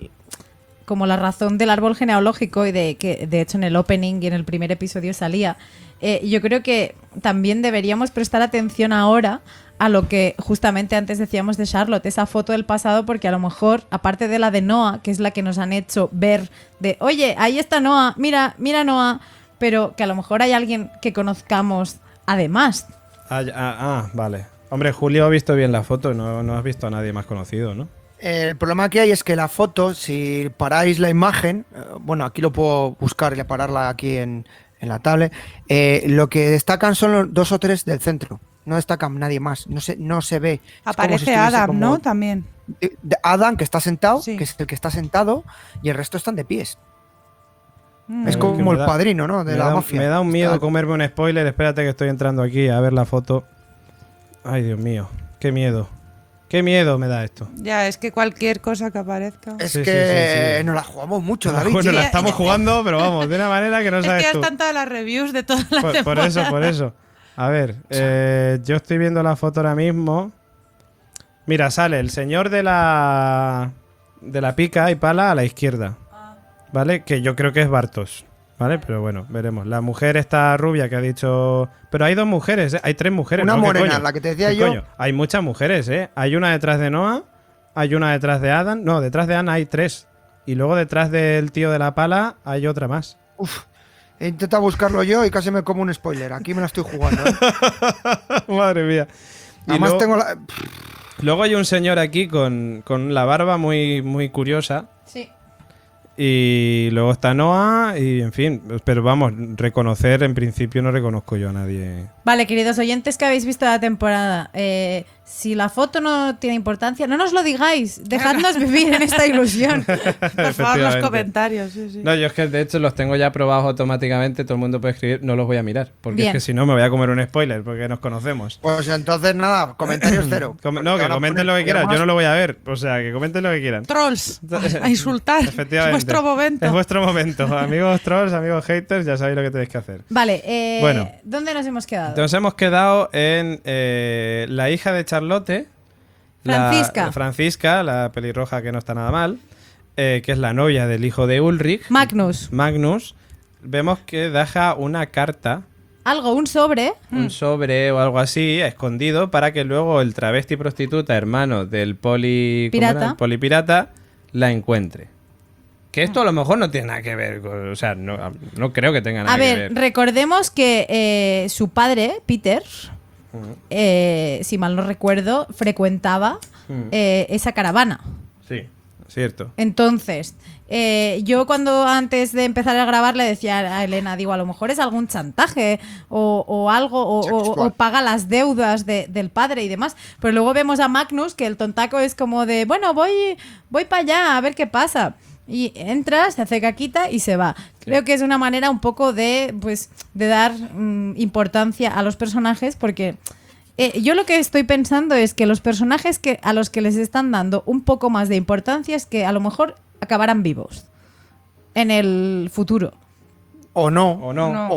como la razón del árbol genealógico y de que de hecho en el opening y en el primer episodio salía, yo creo que también deberíamos prestar atención ahora a lo que justamente antes decíamos de Charlotte, esa foto del pasado, porque a lo mejor, aparte de la de Noah, que es la que nos han hecho ver de, oye, ahí está Noah, mira Noah, pero que a lo mejor hay alguien que conozcamos además. Vale. Hombre, Julio ha visto bien la foto, no has visto a nadie más conocido, ¿no? El problema que hay es que la foto, si paráis la imagen, bueno, aquí lo puedo buscar y pararla aquí en la tablet, lo que destacan son los 2 o 3 del centro. No destacan nadie más, no se ve. Es como si Aparece estuviese Adam, como- ¿no? También. de Adam, que está sentado, Sí. que es el que está sentado, y el resto están de pies. Mm. Es que como me el da- padrino, ¿no? De me la da, mafia. me da un miedo Está- comerme un spoiler, espérate que estoy entrando aquí a ver la foto. Ay, Dios mío, qué miedo. Qué miedo me da esto. Ya, es que cualquier cosa que aparezca. Es Sí, que sí. nos la jugamos mucho, David. Bueno, Sí. la estamos jugando, pero vamos, de una manera que no Es que sabes ya tú. están todas las reviews de todas las Por temporadas. por eso. A ver, yo estoy viendo la foto ahora mismo. Mira, sale el señor de la pica y pala a la izquierda. ¿Vale? Que yo creo que es Bartos. ¿Vale? Pero bueno, veremos. La mujer está rubia que ha dicho... Pero hay 2 mujeres, ¿eh? Hay 3 mujeres. Una ¿no? ¿Qué morena, coño? la que te decía ¿Qué yo. coño? Hay muchas mujeres, ¿eh? Hay una detrás de Noah, hay una detrás de Adam. No, detrás de Ana hay 3. Y luego detrás del tío de la pala hay otra más. Uf. He intentado buscarlo yo y casi me como un spoiler. Aquí me la estoy jugando. Madre mía. Y Además luego, tengo la... luego hay un señor aquí con la barba muy, muy curiosa. Sí. Y luego está Noah y, en fin, pero vamos, reconocer, en principio no reconozco yo a nadie. Vale, queridos oyentes que habéis visto la temporada, si la foto no tiene importancia, no nos lo digáis. Dejadnos vivir en esta ilusión. Por favor, los Efectivamente. comentarios. Sí. No, yo es que de hecho los tengo ya probados automáticamente, todo el mundo puede escribir, no los voy a mirar, porque Bien. es que si no me voy a comer un spoiler, porque nos conocemos. Pues entonces nada, comentarios cero. No, que Ahora comenten lo que ponen quieran, yo más. no lo voy a ver, o sea, que comenten lo que quieran. Trolls, a insultar. Efectivamente. Es vuestro momento. Es vuestro momento. Amigos trolls, amigos haters, ya sabéis lo que tenéis que hacer. Vale, Bueno. ¿dónde nos hemos quedado? Nos hemos quedado en la hija de Charlotte. Francisca. Francisca, la pelirroja que no está nada mal, que es la novia del hijo de Ulrich. Magnus. Magnus. Vemos que deja una carta, Algo, un sobre. un sobre o algo así, escondido, para que luego el travesti prostituta, hermano del ¿cómo Pirata. era? El polipirata, la encuentre. Que esto a lo mejor no tiene nada que ver con... O sea, no creo que tenga nada A que ver, ver. recordemos que su padre, Peter, si mal no recuerdo, frecuentaba esa caravana. Sí, cierto. Entonces, yo cuando antes de empezar a grabar le decía a Elena, digo, a lo mejor es algún chantaje o algo, o paga las deudas del padre y demás. Pero luego vemos a Magnus, que el tontaco es como de, bueno, voy para allá a ver qué pasa. Y entra, se hace caquita y se va. Creo que es una manera un poco de, pues, de dar importancia a los personajes, porque yo lo que estoy pensando es que los personajes a los que les están dando un poco más de importancia es que a lo mejor acabarán vivos en el futuro. O no. O no. No.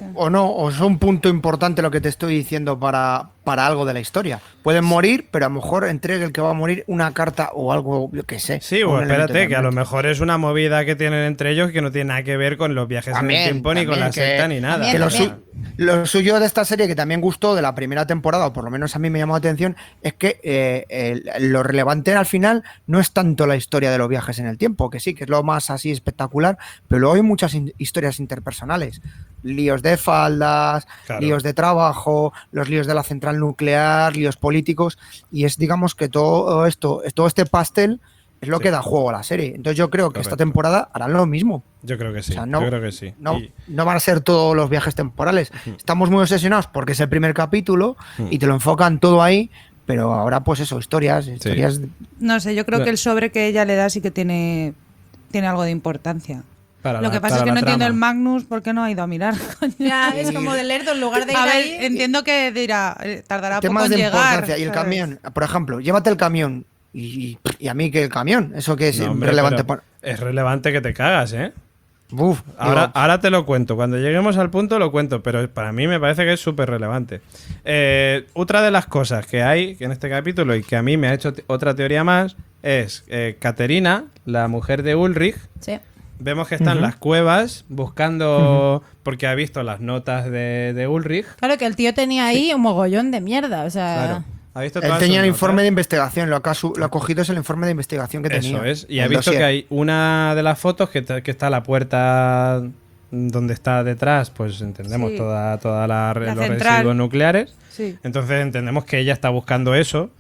O es un punto importante lo que te estoy diciendo para algo de la historia. Pueden morir, pero a lo mejor entregue el que va a morir una carta o algo, yo qué sé. Sí, o un elemento espérate, que a lo también. mejor es una movida que tienen entre ellos que no tiene nada que ver con los viajes en el tiempo, ni con la También, secta, ni nada. también, Que también. lo suyo de esta serie, que también gustó de la primera temporada, o por lo menos a mí me llamó la atención, es que lo relevante al final no es tanto la historia de los viajes en el tiempo, que sí, que es lo más así espectacular, pero luego hay muchas historias interpersonales. Líos de faldas, Claro. líos de trabajo, los líos de la central nuclear, líos políticos, y es, digamos, que todo este pastel es lo Sí. que da juego a la serie. Entonces yo creo que esta Correcto. temporada harán lo mismo. Yo creo que sí. O sea, no- yo creo que sí. No, Y- no van a ser todos los viajes temporales. Estamos muy obsesionados porque es el primer capítulo y te lo enfocan todo ahí, pero ahora pues eso, historias. No sé, yo creo No. que el sobre que ella le da sí que tiene algo de importancia. para Lo la- que pasa para es que la no entiendo trama. el Magnus por qué no ha ido a mirar. coño. Ya, es como de Lerdo, en lugar de ir A ver, ahí... entiendo que dirá, tardará poco Temas en de llegar. importancia. Y el ¿sabes? camión, por ejemplo, llévate el camión. Y a mí que el camión, eso que es No, hombre, relevante. pero es relevante que te cagas, ¿eh? Uf, Ahora te lo cuento. Cuando lleguemos al punto lo cuento, pero para mí me parece que es súper relevante. Otra de las cosas que hay en este capítulo y que a mí me ha hecho otra teoría más es Caterina, la mujer de Ulrich. Sí. Vemos que está en las cuevas buscando, porque ha visto las notas de Ulrich. Claro que el tío tenía ahí un mogollón de mierda, o sea... Claro. Ha visto él todas tenía sus el informe notas. de investigación, lo que ha cogido es el informe de investigación que tenía. Eso es. Y ha el visto dossier. que hay una de las fotos que está a la puerta donde está detrás, pues entendemos Sí. toda los central. residuos nucleares. Sí. Entonces entendemos que ella está buscando eso.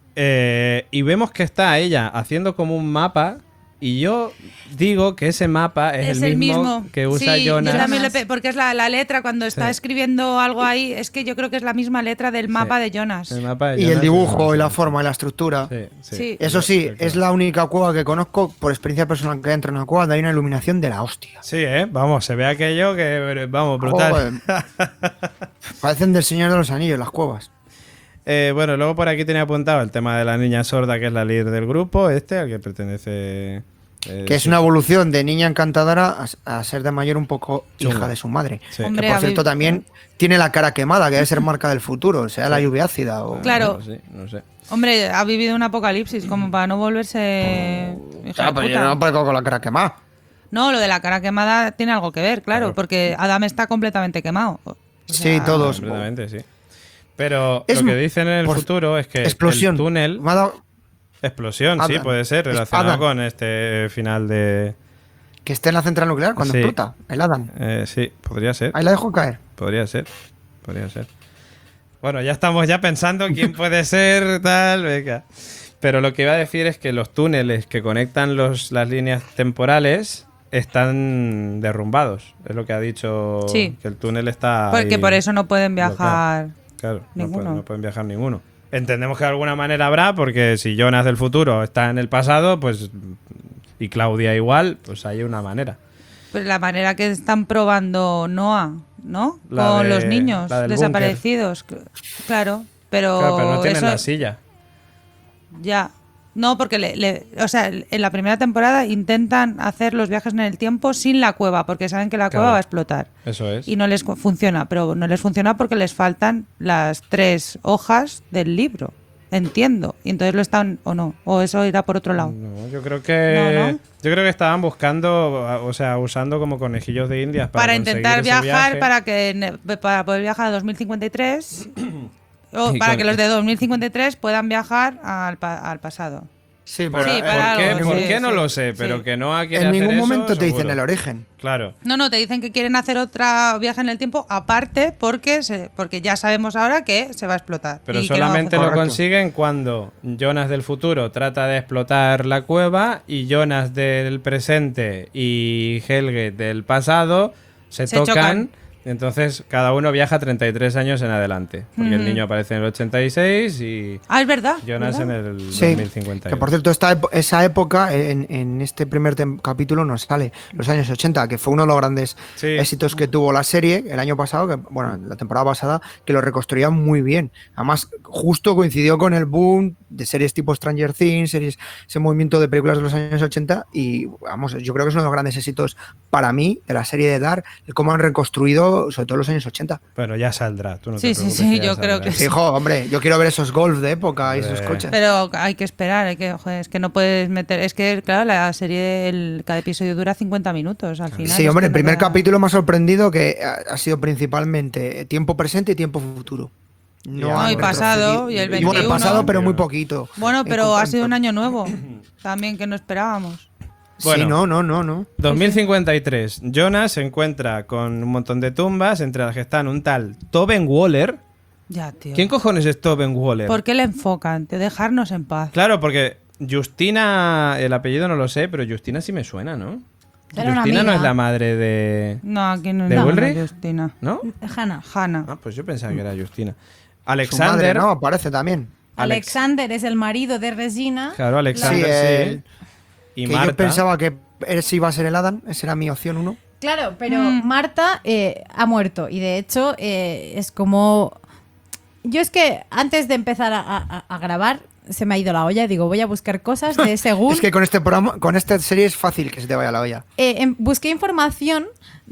Y vemos que está ella haciendo como un mapa. Y yo digo que ese mapa es el mismo que usa sí, Jonas. Yo también porque es la letra, cuando está Sí. escribiendo algo ahí, es que yo creo que es la misma letra del mapa de Jonas. El mapa de Y Jonas el dibujo es- y la forma y la estructura. Sí, sí. Sí. Eso sí, es la única cueva que conozco por experiencia personal que entra en una cueva donde hay una iluminación de la hostia. Sí, vamos, se ve aquello que, vamos, brutal. Joder. Parecen del Señor de los Anillos las cuevas. Bueno, luego por aquí tenía apuntado el tema de la niña sorda, que es la líder del grupo, al que pertenece... Que es una evolución de niña encantadora a ser de mayor un poco Chunga. hija de su madre. Sí. Hombre, Que, por a cierto, mí- también tiene la cara quemada, que debe ser marca del futuro, sea la lluvia ácida o... Claro. Sí, no sé. Hombre, ha vivido un apocalipsis como para no volverse hija de pero yo puta. no aparezco con la cara quemada. No, lo de la cara quemada tiene algo que ver, claro, Claro. porque Adam está completamente quemado. O Sí, sea, todos. Completamente, sí. Pero Es lo que dicen en el por- futuro es que Explosión. el túnel... Me ha dado- Explosión, sí, Adam. puede ser, Es relacionado Adam. con este final de Que esté en la central nuclear cuando Sí. explota, el Adam. Sí, podría ser. Ahí la dejo caer. Podría ser. Bueno, ya estamos ya pensando quién puede ser, tal, venga. Pero lo que iba a decir es que los túneles que conectan las líneas temporales están derrumbados. Es lo que ha dicho, Sí. que el túnel está Porque ahí por eso no pueden viajar. bloqueado. Claro, ninguno. no pueden viajar ninguno. Entendemos que de alguna manera habrá, porque si Jonas del futuro está en el pasado, pues y Claudia igual, pues hay una manera. Pues la manera que están probando Noah, ¿no? La Con de- los niños la del desaparecidos. Claro, pero, Claro, pero no tienen eso la silla. ya. No, porque o sea, en la primera temporada intentan hacer los viajes en el tiempo sin la cueva, porque saben que la cueva Claro. va a explotar. Eso es. Y no les funciona, pero no les funciona porque les faltan las 3 hojas del libro. Entiendo. Y entonces lo están, o no, o eso irá por otro lado. No, yo creo que No, ¿no? yo creo que estaban buscando, o sea, usando como conejillos de indias Para conseguir intentar ese viajar, viaje. para poder viajar a 2053, o Y para con- que los de 2053 puedan viajar al pasado. Sí, pero- Sí, para ¿Por qué? algo, ¿Por sí, qué? No sí, lo sé, pero sí. que no quiere en hacer ningún eso, momento te dicen seguro. el origen. Claro. No, te dicen que quieren hacer otra viaje en el tiempo aparte porque ya sabemos ahora que se va a explotar. Pero y que no va a solamente funcionar. lo Correcto. consiguen cuando Jonas del futuro trata de explotar la cueva y Jonas del presente y Helge del pasado se Se tocan. chocan. Entonces cada uno viaja 33 años en adelante. Porque el Ujú. niño aparece en el 86 y Ah, es verdad. Jonas ¿verdad? en el Sí, 2051. que por cierto, esa época en este primer capítulo nos sale, los años 80, que fue uno de los grandes Sí. éxitos que tuvo la serie el año pasado, la temporada pasada, que lo reconstruía muy bien. Además, justo coincidió con el boom de series tipo Stranger Things, ese movimiento de películas de los años 80 y, vamos, yo creo que es uno de los grandes éxitos para mí de la serie de Dark, el cómo han reconstruido, sobre todo los años 80. Bueno, ya saldrá. Tú no Sí, te sí, preocupes, sí, ya yo creo saldrá. que sí. Hijo, hombre, yo quiero ver esos Golf de época y esos coches. Pero hay que esperar, joder, es que no puedes meter. Es que, claro, la serie, cada episodio dura 50 minutos al final. Sí, es hombre, que el no primer queda- capítulo me ha sorprendido que ha sido principalmente tiempo presente y tiempo futuro. No, han y pasado, retrocedido. y el bueno, el 21. pasado, pero muy poquito. Bueno, pero con- ha sido un año nuevo también que no esperábamos. Bueno. Sí, no. 2053. Jonas se encuentra con un montón de tumbas, entre las que están un tal Tobin Waller. Ya, tío. ¿Quién cojones es Tobin Waller? ¿Por qué le enfocan? Tío, dejarnos en paz. Claro, porque Justina, el apellido no lo sé, pero Justina sí me suena, ¿no? Era una Justina no amiga. es la madre de... No, aquí no es ¿De nada, Ulrich? Justina. ¿No? Hannah. Hanna. Ah, pues yo pensaba que era Justina. Su Alexander... madre, ¿no? Parece también. Alexander es el marido de Regina. Claro, Alexander Sí, sí. el- Y que Marta. yo pensaba que ese iba a ser el Adam, esa era mi opción 1. Claro, pero Marta ha muerto y de hecho es como... Yo es que antes de empezar a grabar se me ha ido la olla y digo, voy a buscar cosas de según... Es que con este programa, con esta serie es fácil que se te vaya la olla. Busqué información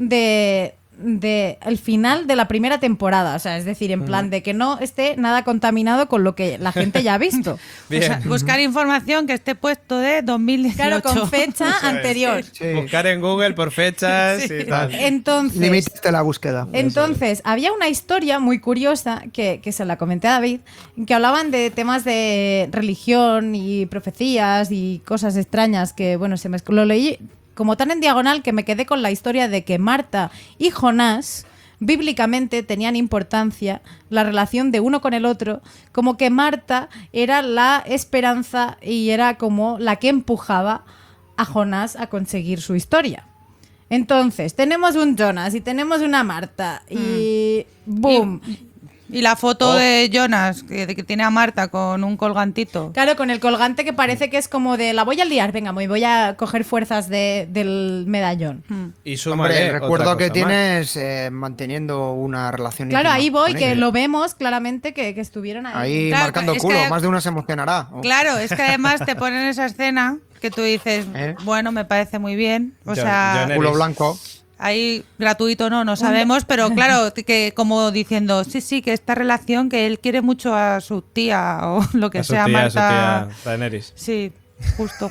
de el final de la primera temporada, o sea, es decir, en plan de que no esté nada contaminado con lo que la gente ya ha visto. Bien. O sea, buscar información que esté puesto de 2018. Claro, con fecha anterior. Sí. Buscar en Google por fechas y tal. Entonces, Limítate la búsqueda. Entonces, había una historia muy curiosa que se la comenté a David, que hablaban de temas de religión y profecías y cosas extrañas que, bueno, lo leí como tan en diagonal que me quedé con la historia de que Marta y Jonás bíblicamente tenían importancia la relación de uno con el otro, como que Marta era la esperanza y era como la que empujaba a Jonás a conseguir su historia. Entonces, tenemos un Jonas y tenemos una Marta y ¡boom! Y la foto de Jonas, que tiene a Marta con un colgantito. Claro, con el colgante que parece que es como de la voy a liar, venga, me voy a coger fuerzas del medallón. Y súmale Hombre, otra recuerdo que cosa más. tienes manteniendo una relación Claro, íntima ahí voy, con que ella. lo vemos claramente que estuvieron ahí. Ahí Claro, marcando es culo, que- más de una se emocionará. Claro, es que además te ponen esa escena que tú dices, ¿Eh? bueno, me parece muy bien. O John- sea, John Culo Eris. blanco. ahí gratuito no sabemos, pero claro, que como diciendo, sí, que esta relación, que él quiere mucho a su tía o lo que A su sea, tía, a su Marta. tía Daenerys. Sí, justo.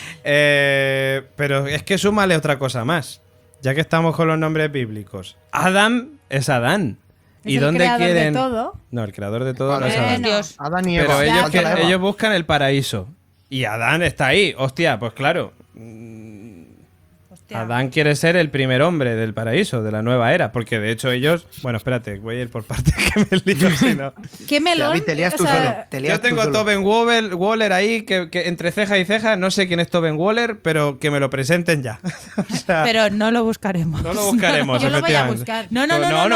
Pero es que súmale otra cosa más. Ya que estamos con los nombres bíblicos. Adam es Adán. Es ¿Y el dónde creador de quieren? todo. No, el creador de todo no Vale. es Adán. Dios. Adán y Eva. Pero ellos, Falta la Eva. ellos buscan el paraíso. Y Adán está ahí. Hostia, pues claro. Adán quiere ser el primer hombre del paraíso, de la nueva era, porque de hecho ellos... Bueno, espérate, voy a ir por partes que me lío, si no. ¿Qué melón? David, te lías O tú sea, solo. Te lías Yo tengo tú a solo. Tobin Waller ahí, que entre ceja y ceja, no sé quién es Tobin Waller, pero que me lo presenten ya. O sea, Pero no lo buscaremos. no lo buscaremos, Yo lo voy a efectivamente. buscar. No,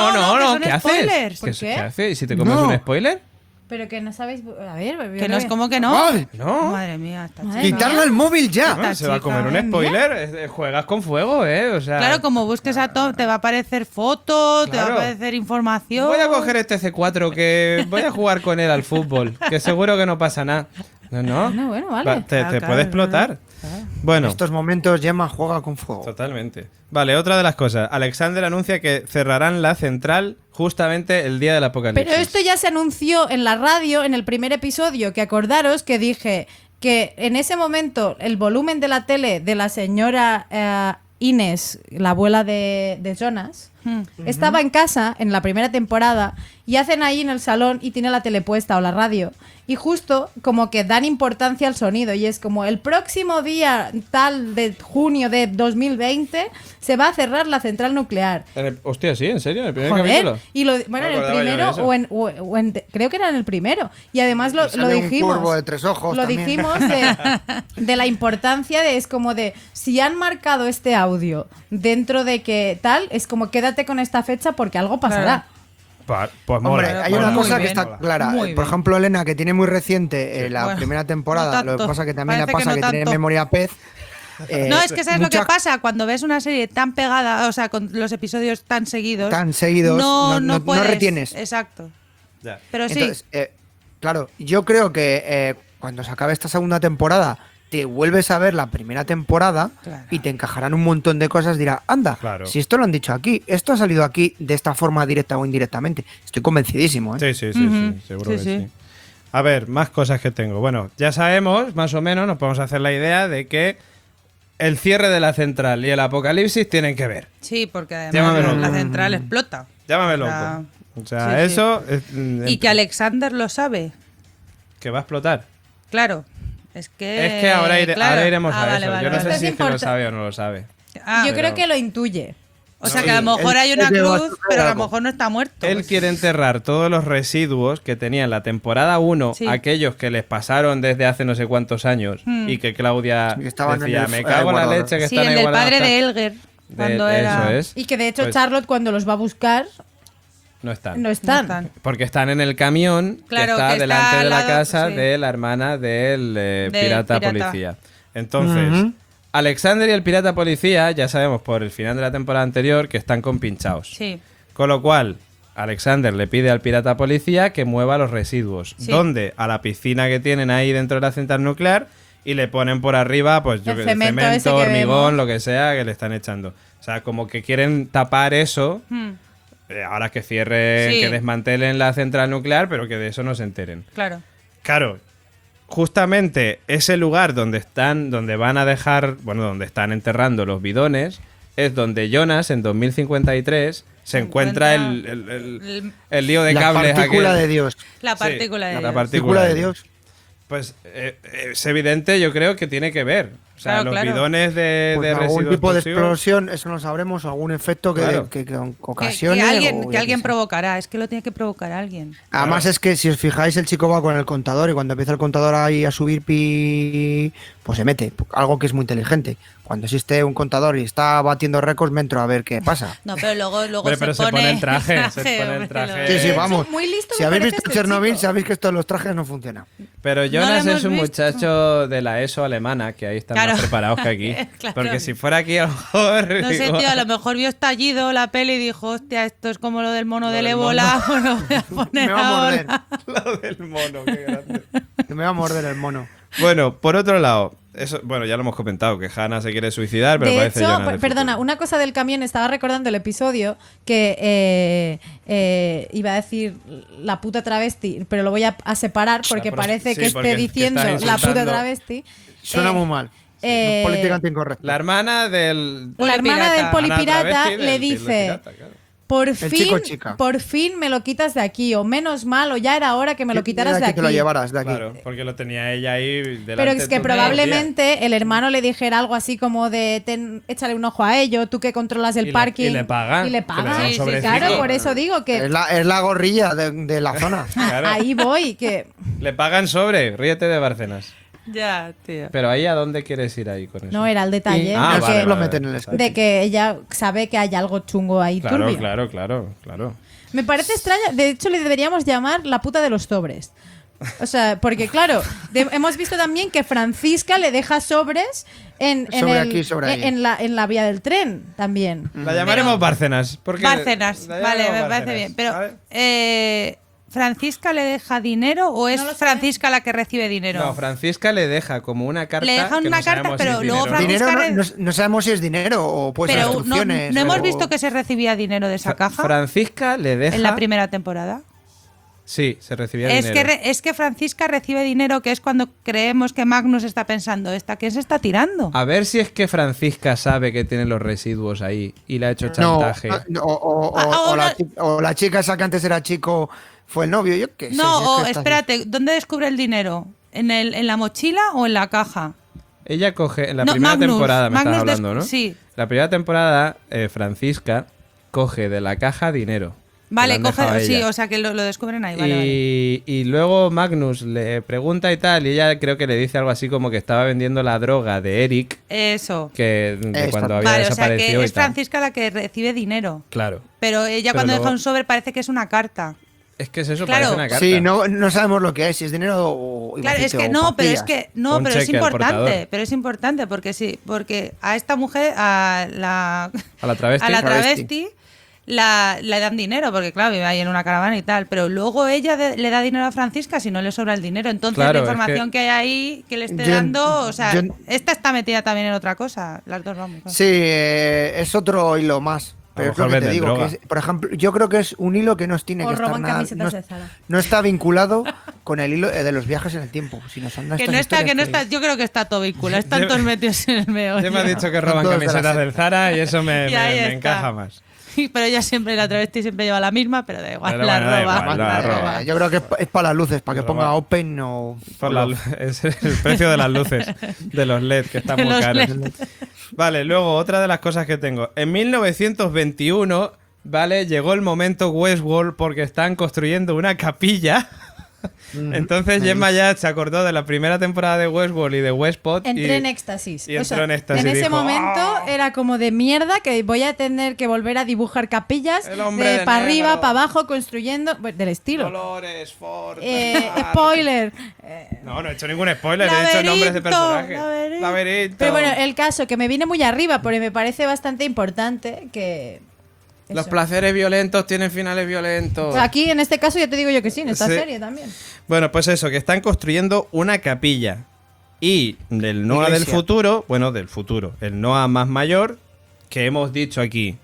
que ¿qué son haces? spoilers. ¿Por ¿Qué qué? haces? ¿Y si te comes No. un spoiler? Pero que no sabéis... A ver, Que no es como que no. ¡Ay! No. Madre mía, esta Madre chica. ¡Quitarle el móvil ya! Ah, se va a comer un chica. spoiler. Juegas con fuego, O sea, Claro, como busques a Tom, te va a aparecer foto, te va a Claro. aparecer información. voy a coger este C4 que voy a jugar con él al fútbol, que seguro que no pasa nada. No. Bueno, vale. Te Claro, puede explotar. Bueno, En estos momentos Gemma juega con fuego. totalmente. Vale, otra de las cosas. Alexander anuncia que cerrarán la central justamente el día del apocalipsis. Pero esto ya se anunció en la radio en el primer episodio, que acordaros que dije que en ese momento el volumen de la tele de la señora Inés, la abuela de Jonas, estaba en casa en la primera temporada y hacen ahí en el salón y tiene la tele puesta o la radio. Y justo como que dan importancia al sonido y es como el próximo día tal de junio de 2020 se va a cerrar la central nuclear. Hostia, sí, ¿en serio? ¿En el primer Joder, capítulo? y lo, bueno, No en el acordaba yo de primero eso. creo que era en el primero. Y además lo Sale un dijimos. cuervo de 3 ojos Lo también. dijimos de la importancia de, es como de, si han marcado este audio dentro de que tal, es como quédate con esta fecha porque algo pasará. Pues Hombre, mola. hay mola. una muy cosa que bien. está clara. Muy Por bien. ejemplo, Elena, que tiene muy reciente la Bueno, primera temporada, no lo que tanto. pasa que también le Parece que pasa no que tiene tanto. memoria pez. No, es que sabes lo que mucha- pasa cuando ves una serie tan pegada, o sea, con los episodios tan seguidos. Tan seguidos, no puedes. retienes. Exacto. Ya. Pero sí. Entonces, claro, yo creo que cuando se acabe esta segunda temporada, te vuelves a ver la primera temporada Claro. y te encajarán un montón de cosas. Dirá, anda, Claro. si esto lo han dicho aquí, esto ha salido aquí de esta forma directa o indirectamente. Estoy convencidísimo, ¿eh? Sí, Ujú. seguro Sí, que sí. sí. A ver, más cosas que tengo. Bueno, ya sabemos, más o menos, nos podemos hacer la idea de que el cierre de la central y el apocalipsis tienen que ver. Sí, porque Llámame además loco. la central explota. Llámame O sea, loco. O sea, sí, sí. eso... Y que Alexander lo sabe. que va a explotar. Claro. Es que ahora, claro. ahora iremos a vale, eso. vale, Yo no vale. sé si Es es que lo importa- sabe o no lo sabe. Ah, Yo pero- creo que lo intuye. o sea No, que a lo sí, mejor él- hay una él que va a cruz, hacer pero a lo algo. mejor no está muerto. Él quiere enterrar todos los residuos que tenía en la temporada 1, Sí. aquellos que les pasaron desde hace no sé cuántos años, y que Claudia Sí, que estaban decía, en me el cago en la guardador. leche que Sí, están el ahí del padre guardadas". de Elger. Cuando Eso era. es. Y que de hecho Pues Charlotte cuando los va a buscar No están. no están. No están. Porque están en el camión Claro, que está que está delante de al la lado, casa sí. de la hermana del pirata pirata. policía. Entonces, Ujú. Alexander y el pirata policía, ya sabemos por el final de la temporada anterior que están compinchados. Sí. Con lo cual, Alexander le pide al pirata policía que mueva los residuos. Sí. ¿Dónde? A la piscina que tienen ahí dentro de la central nuclear y le ponen por arriba, pues yo El que cemento ese que hormigón, vemos. lo que sea, que le están echando. O sea, como que quieren tapar eso. Hmm, Ahora que cierren, Sí. que desmantelen la central nuclear, pero que de eso no se enteren. claro. Claro, justamente ese lugar donde están, donde van a dejar, bueno, donde están enterrando los bidones, es donde Jonas en 2053 se encuentra el lío de La cables partícula aquel. de Dios. La Sí, partícula de la Dios. partícula Partícula de Dios. Pues es evidente, yo creo que tiene que ver. O sea, Claro, los claro. bidones de Pues algún residuos tipo de toxicos- explosión, eso no sabremos, algún efecto que, Claro. que Que ocasione. alguien, o que yo qué alguien sé. provocará. Es que lo tiene que provocar alguien. Además es que si os fijáis el chico va con el contador y cuando empieza el contador ahí a subir pi, pues se mete, algo que es muy inteligente. Cuando existe un contador y está batiendo récords me entro a ver qué pasa. No, pero luego Hombre, pero se se pone pone el traje, se pone el hombre, traje. Sí, sí, lo- vamos. Muy listo Si me habéis parece visto este Chernobyl chico. sabéis que esto de los trajes no funciona. Pero No Jonas lo es un hemos muchacho de la ESO alemana, que ahí están Claro. más preparados que aquí. Claro. Porque si fuera aquí, a lo mejor. No sé, igual- tío, a lo mejor vio estallido la peli y dijo, hostia, esto es como lo del mono del del ébola, bueno, voy a poner Me va a morder. ahora. Lo del mono, qué grande. Me va a morder el mono. Bueno, por otro lado, eso, bueno, ya lo hemos comentado, que Hannah se quiere suicidar, pero De parece hecho, Jonas del perdona, futuro. una cosa del camión, estaba recordando el episodio que iba a decir la puta travesti, pero lo voy a separar porque pero- parece sí, que porque esté diciendo estás la puta insultando. travesti. Suena Eh, muy mal. eh, Políticamente incorrecto. La hermana del. La hermana del Polipirata. polipirata Hannah travesti le del dice, pirata, claro. por chico chica. por fin me lo quitas de aquí, o menos mal, o ya era hora que me lo quitaras Era de que aquí. te lo llevaras de aquí. Claro, porque lo tenía ella ahí delante. Pero es que todo el día. probablemente el hermano le dijera algo así como de échale un ojo a ello, tú que controlas el parking. Y le pagan. Y le Que le dan pagan. un Sí, sobrecito. claro, por eso digo que Es la gorrilla de la zona. Claro. ahí voy, que Le pagan sobre, ríete de Bárcenas. Ya, tío. Pero ahí, ¿a dónde quieres ir ahí con eso? no era el detalle Ah, de, vale, que, lo meten en el sketch. de que ella sabe que hay algo chungo ahí Claro, turbio. claro. Me parece extraño, de hecho le deberíamos llamar la puta de los sobres. O sea, porque claro, hemos visto también que Francisca le deja sobres Sobre aquí, sobre ahí. en la vía del tren también. La llamaremos Bárcenas. Porque Bárcenas, la vale, llamaremos me parece Bárcenas, bien. Pero, ¿vale? ¿Francisca le deja dinero o es No lo sé. Francisca la que recibe dinero? No, Francisca le deja como una carta. Le deja que una no carta, sabemos pero si es luego dinero. Francisca Dinero no sabemos si es dinero o puede ser Pero no instrucciones. hemos o- visto que se recibía dinero de esa caja Francisca le deja. en la primera temporada. Sí, se recibía Es dinero. que, es que Francisca recibe dinero, que es cuando creemos que Magnus está pensando, ¿quién se está tirando? A ver si es que Francisca sabe que tiene los residuos ahí y le ha hecho No, chantaje. o la chica esa que antes era chico fue el novio, yo qué sé. No, si es o que está- espérate, ¿dónde descubre el dinero? ¿En la mochila o en la caja? Ella coge, en la No, primera Magnus, temporada me Magnus estás hablando, ¿no? sí. La primera temporada, Francisca coge de la caja dinero. que le Vale, han dejado a coge, sí, ella. o sea que lo descubren ahí, vale, vale. Y luego Magnus le pregunta y tal, y ella creo que le dice algo así como que estaba vendiendo la droga de Eric, Eso. que de Eso. cuando había Vale, o sea desaparecido que y es tal. Francisca la que recibe dinero. Claro. Pero ella Pero cuando luego- deja un sobre parece que es una carta. Es que es eso, Claro. parece una carta. Sí, no sabemos lo que es, si es dinero o. iba a Claro, es decirte, que o no, pero es pastillas. que no, Un pero es cheque al portador. importante, pero es importante porque sí, porque a esta mujer, a la A la travesti. a la travesti le dan dinero, porque claro, vive ahí en una caravana y tal, pero luego ella le da dinero a Francisca si no le sobra el dinero. Entonces Claro, la es información que hay ahí que le esté Yo- dando, o sea, yo- esta está metida también en otra cosa, las dos vamos. Sí, es otro hilo más. Pero A es lo lo mejor que te venden digo, droga. que por ejemplo, yo creo que es un hilo que no tiene O que estar roban nada, camisetas de Zara. no está vinculado con el hilo de los viajes en el tiempo. Si nos han dado Que estas no está, que no historias está, yo creo que está todo vinculado, están todos metidos en el meollo. Ya me ha dicho que roban Todos de la camisetas secta. del Zara y eso me, Y ahí me está. encaja más. Pero ella siempre, la travesti siempre lleva la misma, pero da igual, Pero la bueno, da roba. igual, la roba. Yo creo que es para las luces, para que Roba. ponga open o. Por la lu- es el precio de las luces, de los LED, que están De muy los caros. LED. Vale, luego otra de las cosas que tengo. En 1921, vale, llegó el momento Westworld porque están construyendo una capilla. Entonces Gemma ya se acordó de la primera temporada de Westworld y de Westpod. Entré en éxtasis. y entró en éxtasis En y ese dijo, momento "¡Ah!". era como de mierda que voy a tener que volver a dibujar capillas El hombre de para arriba, negro. para abajo, construyendo pues, del estilo. Dolores, Ford. Spoiler. No, no he hecho ningún spoiler, he dicho nombres de personajes. Laberinto. Pero bueno, el caso que me viene muy arriba porque me parece bastante importante que... Los eso. placeres violentos tienen finales violentos. Aquí en este caso ya te digo yo que sí, en esta Sí. serie también. Bueno, pues eso, que están construyendo una capilla. Y del Noah del Iglesia. futuro, bueno, del futuro, el Noah más mayor, que hemos dicho aquí.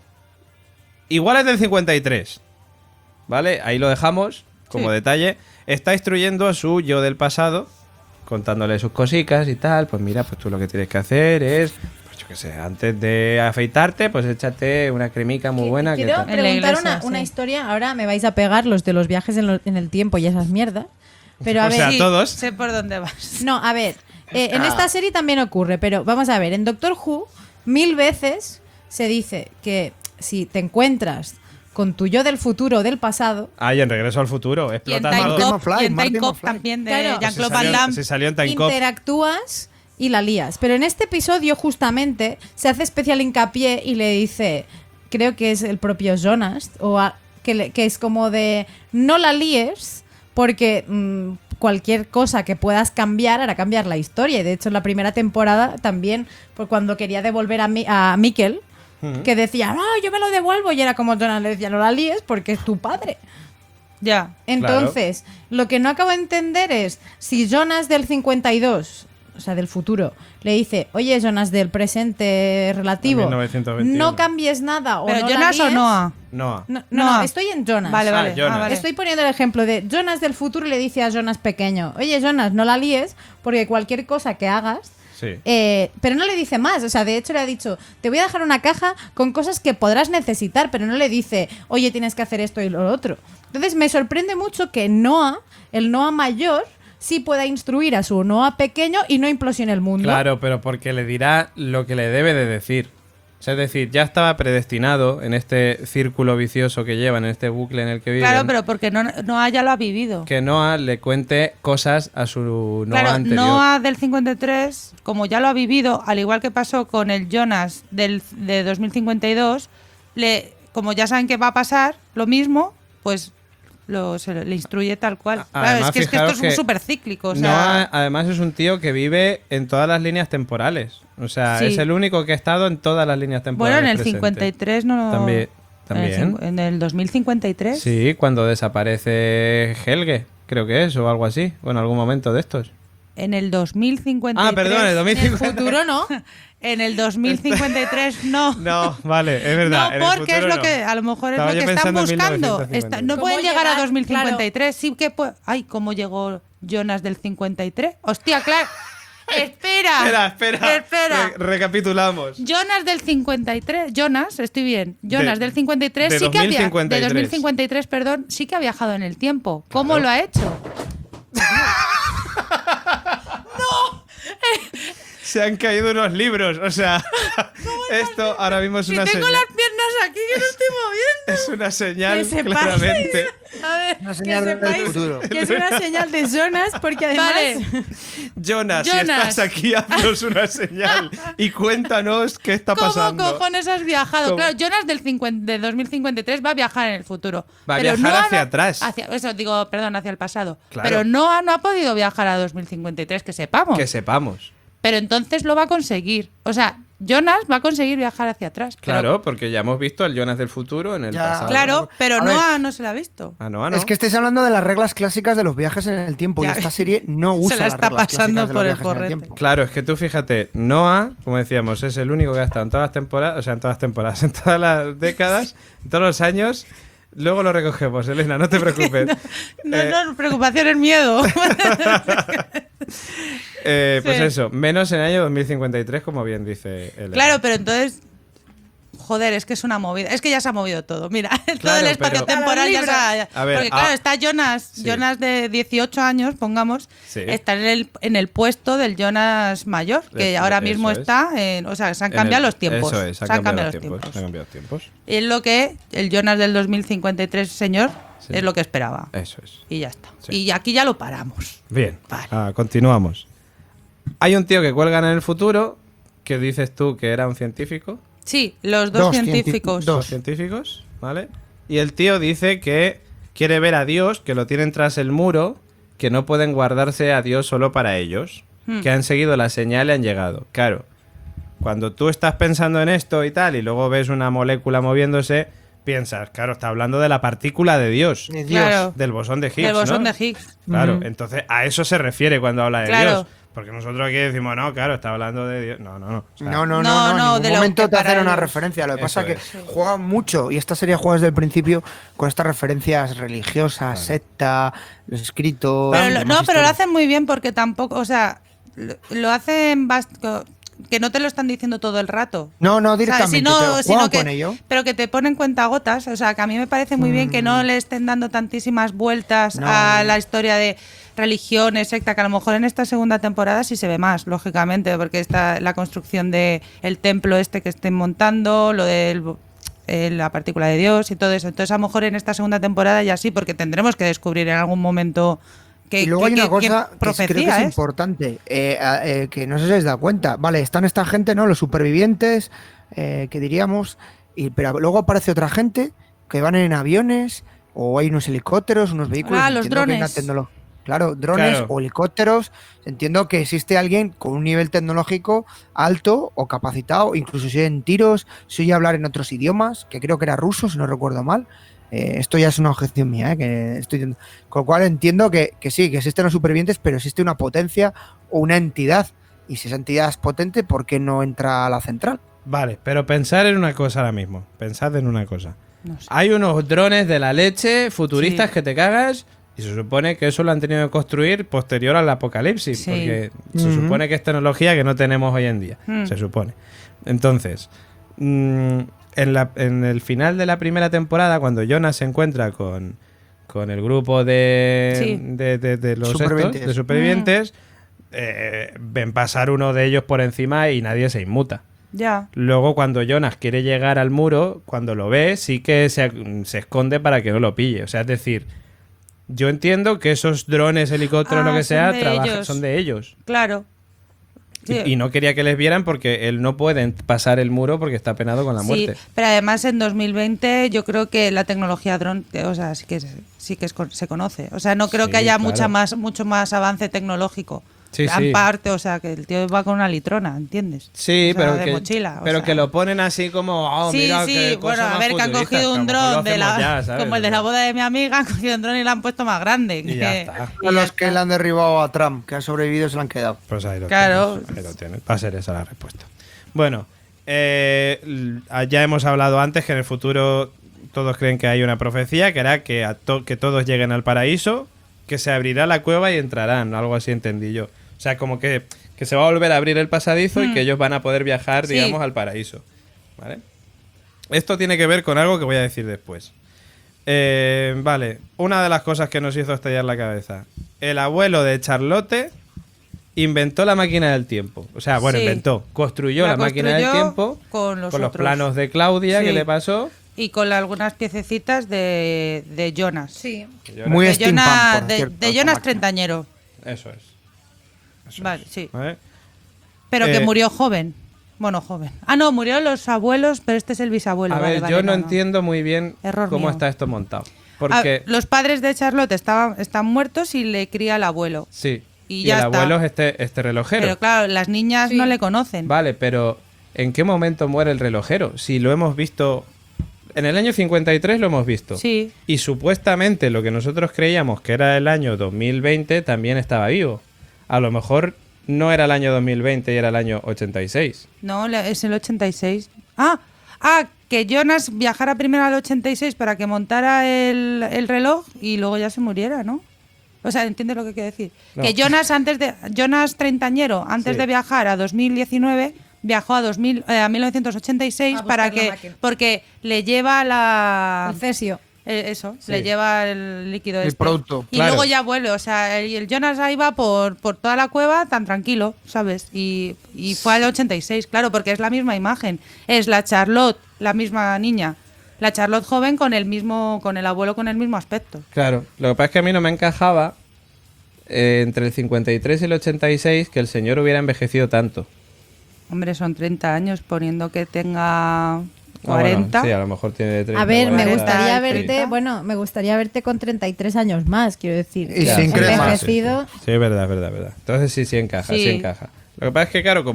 Igual es del 53. ¿Vale? Ahí lo dejamos como Sí. detalle. Está instruyendo a su yo del pasado, contándole sus cositas y tal. Pues mira, pues tú lo que tienes que hacer es, pues yo qué sé, antes de afeitarte, pues échate una cremica muy buena. que Quiero tal. En la preguntar iglesia, una sí. historia. Ahora me vais a pegar los de los viajes en el tiempo y esas mierdas. Pero a O ver. sea, Sí, todos. sé por dónde vas. No, a ver. En esta serie también ocurre, pero vamos a ver. En Doctor Who, 1000 veces se dice que si te encuentras con tu yo del futuro o del pasado, Ah, y en Regreso al Futuro, Y en explota Time todo. Martin Cop, McFly, y en Time Martin Cop McFly. también de Claro. Jean-Claude Van Damme. Si salió en Time Cop. interactúas y la lías. Pero en este episodio, justamente, se hace especial hincapié y le dice, creo que es el propio Jonas, que es como de no la líes porque cualquier cosa que puedas cambiar hará cambiar la historia. Y de hecho, en la primera temporada también, por cuando quería devolver a Mikkel, que decía, no, yo me lo devuelvo. Y era como Jonas le decía, no la líes porque es tu padre. Ya. Entonces, lo que no acabo de entender es si Jonas del 52, o sea, del futuro, le dice, oye, Jonas del presente relativo, 1921. no cambies nada o ¿Pero no la Jonas o líes". Noah? Noah. No, estoy en Jonas. Vale, Ah, vale. Jonas. vale. Estoy poniendo el ejemplo de Jonas del futuro le dice a Jonas pequeño, oye, Jonas, no la líes porque cualquier cosa que hagas Sí. Pero no le dice más. O sea, de hecho le ha dicho, te voy a dejar una caja con cosas que podrás necesitar, pero no le dice, oye, tienes que hacer esto y lo otro. Entonces me sorprende mucho que Noah, el Noah mayor, sí pueda instruir a su Noah pequeño y no implosione el mundo. Claro, pero porque le dirá lo que le debe de decir. O sea, es decir, ya estaba predestinado en este círculo vicioso que llevan, en este bucle en el que viven. Claro, pero porque Noah ya lo ha vivido. Que Noah le cuente cosas a su Noah Claro, anterior. Noah del 53, como ya lo ha vivido, al igual que pasó con el Jonas de 2052, como ya saben que va a pasar lo mismo, pues le instruye tal cual. Claro, Además, es que esto fijaros es súper cíclico. O sea, Noah, además, es un tío que vive en todas las líneas temporales. O sea, Sí. es el único que ha estado en todas las líneas temporales. bueno, en el presentes. 53 no. También. En el 2053. Sí, cuando desaparece Helge, creo que es, o algo así. O en algún momento de estos. En el 2053. Ah, perdón, en el En el 2053. futuro no. En el 2053 no. No, vale, es verdad. en No, el porque es futuro lo que a lo mejor Estaba es lo yo que están pensando en buscando. 1953. No ¿Cómo pueden llegar a llegar? 2053. Sí que ay, ¿cómo llegó Jonas del 53? Hostia, claro. Espera. Espera. Recapitulamos. Jonas del 53. Jonas, estoy bien. Jonas De- del 53 de sí que había. 2053. De 2053, perdón, sí que ha viajado en el tiempo. ¿Cómo Claro. lo ha hecho? Se han caído unos libros, o sea, esto ahora mismo es Si una tengo señal. las piernas aquí que no estoy moviendo. Es una señal, Que sepáis. claramente. A ver, Una que señal del sepáis futuro. que es una señal de Jonas, porque además... Vale. Jonas, si Jonas. estás aquí, haznos una señal y cuéntanos qué está ¿Cómo pasando. cojones has viajado? ¿Cómo? Claro, Jonas de 2053 va a viajar en el futuro. Va a Pero viajar Noah hacia atrás. Eso digo, perdón, hacia el pasado. Claro. Pero Noah no ha podido viajar a 2053, que sepamos. Que sepamos. Pero entonces lo va a conseguir. O sea, Jonas va a conseguir viajar hacia atrás. Pero- Claro, porque ya hemos visto al Jonas del futuro en el Ya. pasado. claro, pero A ver. Noah no se la ha visto. Ah, no, ah, no. Es que estáis hablando de las reglas clásicas de los viajes en el tiempo Ya. y esta serie no usa Se la las está reglas pasando clásicas de los por el viajes en porrete. tiempo. Claro, es que tú fíjate, Noah, como decíamos, es el único que ha estado en todas las temporadas, o sea, en todas las temporadas, en todas las décadas, en todos los años. Luego lo recogemos, Elena, no te preocupes. No, preocupación es miedo. Pues Sí. eso, menos en el año 2053, como bien dice Elena. Claro, pero entonces. Joder, es que es una movida. Es que ya se ha movido todo. Mira, todo Claro, el espacio pero- temporal ya se ha. A ver, porque claro, está Jonas, sí. Jonas de 18 años, pongamos, Sí. está en el puesto del Jonas mayor, que ahora Eso mismo es. está en. O sea, se han En cambiado el- los tiempos. Eso es, se han cambiado los tiempos. Se han cambiado los tiempos. Y es lo que el Jonas del 2053, señor, Sí. es lo que esperaba. Eso es. Y ya está. Sí. Y aquí ya lo paramos. Bien, Vale. continuamos. Hay un tío que cuelgan en el futuro, que dices tú que era un científico. Sí, los dos científicos. Dos científicos, ¿vale? Y el tío dice que quiere ver a Dios, que lo tienen tras el muro, que no pueden guardarse a Dios solo para ellos, que han seguido la señal y han llegado. Claro, cuando tú estás pensando en esto y tal, y luego ves una molécula moviéndose, piensas, claro, está hablando de la partícula de Dios, Dios. Claro. del bosón de Higgs, El bosón ¿no? de Higgs. Claro, entonces a eso se refiere cuando habla de Claro. Dios. Porque nosotros aquí decimos, no, claro, está hablando de Dios. No, no, no. O sea, No, No, en de ningún lo momento que te hacen para una ellos. referencia. Lo que pasa Eso es que juegan mucho, y esta serie juega desde el principio con estas referencias religiosas, secta, los escritos. Pero demás pero lo historias. hacen muy bien porque tampoco, o sea, lo hacen que no te lo están diciendo todo el rato. No, no, O sea, directamente, pero juegan con ello. pero que te ponen cuentagotas. O sea, que a mí me parece muy bien que no le estén dando tantísimas vueltas No. a la historia de religiones, secta, que a lo mejor en esta segunda temporada sí se ve más, lógicamente, porque está la construcción de el templo este que estén montando, lo del la partícula de Dios y todo eso. Entonces, a lo mejor en esta segunda temporada ya sí, porque tendremos que descubrir en algún momento que Y luego hay una cosa qué que creo que es importante, que no sé si os da cuenta. Vale, están esta gente, ¿no? Los supervivientes, que diríamos, pero luego aparece otra gente que van en aviones, o hay unos helicópteros, unos vehículos. Ah, los entiendo que hay una drones. Claro, drones Claro. o helicópteros. Entiendo que existe alguien con un nivel tecnológico alto o capacitado, incluso si en tiros, si oye hablar en otros idiomas, que creo que era ruso, si no recuerdo mal. Esto ya es una objeción mía, que estoy diciendo. Con lo cual entiendo que sí, que existen los supervivientes, pero existe una potencia o una entidad. Y si esa entidad es potente, ¿por qué no entra a la central? Vale, pero pensar en una cosa ahora mismo. Pensad en una cosa. No sé. Hay unos drones de la leche futuristas Sí. que te cagas Y se supone que eso lo han tenido que construir posterior al apocalipsis, Sí. porque se supone que es tecnología que no tenemos hoy en día, se supone. Entonces, en el final de la primera temporada, cuando Jonas se encuentra con el grupo Sí. de los Supervivientes. de supervivientes, ven pasar uno de ellos por encima y nadie se inmuta. Ya. Luego, cuando Jonas quiere llegar al muro, cuando lo ve, sí que se esconde para que no lo pille. O sea, es decir, yo entiendo que esos drones, helicópteros, lo que Son sea, de ellos. son de ellos. Claro. Sí. Y no quería que les vieran porque él no puede pasar el muro porque está penado con la muerte. Sí, pero además en 2020 yo creo que la tecnología dron, o sea, se conoce. O sea, no creo Sí, que haya claro. mucho más avance tecnológico. Sí, Gran sí. parte, o sea, que el tío va con una litrona, ¿entiendes? Sí, O sea, pero, de que, mochila, o pero sea. que lo ponen así como, oh, Sí, mira, sí, qué cosa bueno, a más ver, que han futurista, cogido que a un lo mejor lo dron de hacemos la, ya, ¿sabes? como el de la boda de mi amiga, han cogido un dron y lo han puesto más grande. Y ya está. y A ya los que está. le han derribado a Trump, que ha sobrevivido, se lo han quedado. Pues ahí lo Claro. tienes, ahí lo tienes. Va a ser esa la respuesta. Bueno, ya hemos hablado antes que en el futuro todos creen que hay una profecía que hará que, que todos lleguen al paraíso, que se abrirá la cueva y entrarán, algo así entendí yo. O sea, como que se va a volver a abrir el pasadizo y que ellos van a poder viajar, Sí. digamos, al paraíso. ¿Vale? Esto tiene que ver con algo que voy a decir después. Vale, una de las cosas que nos hizo estallar la cabeza. El abuelo de Charlotte inventó la máquina del tiempo. O sea, bueno, Sí. construyó la máquina del construyó tiempo con los los otros. planos de Claudia Sí. que le pasó. Y con algunas piececitas de Jonas. Sí. Muy De steampunk, Jonas, por de, cierto, de esta Jonas máquina. treintañero. Eso es. Vale, sí. ¿Vale? Pero que Eh, murió joven. Bueno, joven. Ah, no, murió los abuelos, pero este es el bisabuelo. A Vale, ver, vale, yo no entiendo muy bien Error cómo mío. está esto montado. Ah, Porque, los padres de Charlotte están muertos y le cría el abuelo. sí, y y ya el está. abuelo es este relojero. Pero claro, las niñas Sí. no le conocen. Vale, pero ¿en qué momento muere el relojero? Si lo hemos visto... En el año 53 lo hemos visto. Sí. Y supuestamente lo que nosotros creíamos que era el año 2020 también estaba vivo. A lo mejor no era el año 2020 y era el año 86. No, es el 86. Que Jonas viajara primero al 86 para que montara el reloj y luego ya se muriera, ¿no? O sea, ¿entiendes lo que quiero decir? No. Que Jonas treintañero, antes Sí. de viajar a 2019, viajó a 1986 A para buscar la que máquina. porque le lleva El cesio. eso, Sí. le lleva el líquido El este. producto. Y Claro. luego ya vuelve, o sea, el Jonas ahí va por toda la cueva tan tranquilo, ¿sabes? Y fue al 86, claro, porque es la misma imagen. Es la Charlotte, la misma niña. La Charlotte joven con el abuelo con el mismo aspecto. Claro, lo que pasa es que a mí no me encajaba entre el 53 y el 86 que el señor hubiera envejecido tanto. Hombre, son 30 años poniendo que tenga Ah, bueno, 40. sí, a lo mejor tiene de 30. A ver, me 40, gustaría sí. verte, bueno, me gustaría verte con 33 años más, quiero decir. Y sin sí, crema. Envejecido. Sí, es verdad, es verdad, es verdad. Entonces sí encaja, sí Sí. encaja. Lo que pasa es que, claro,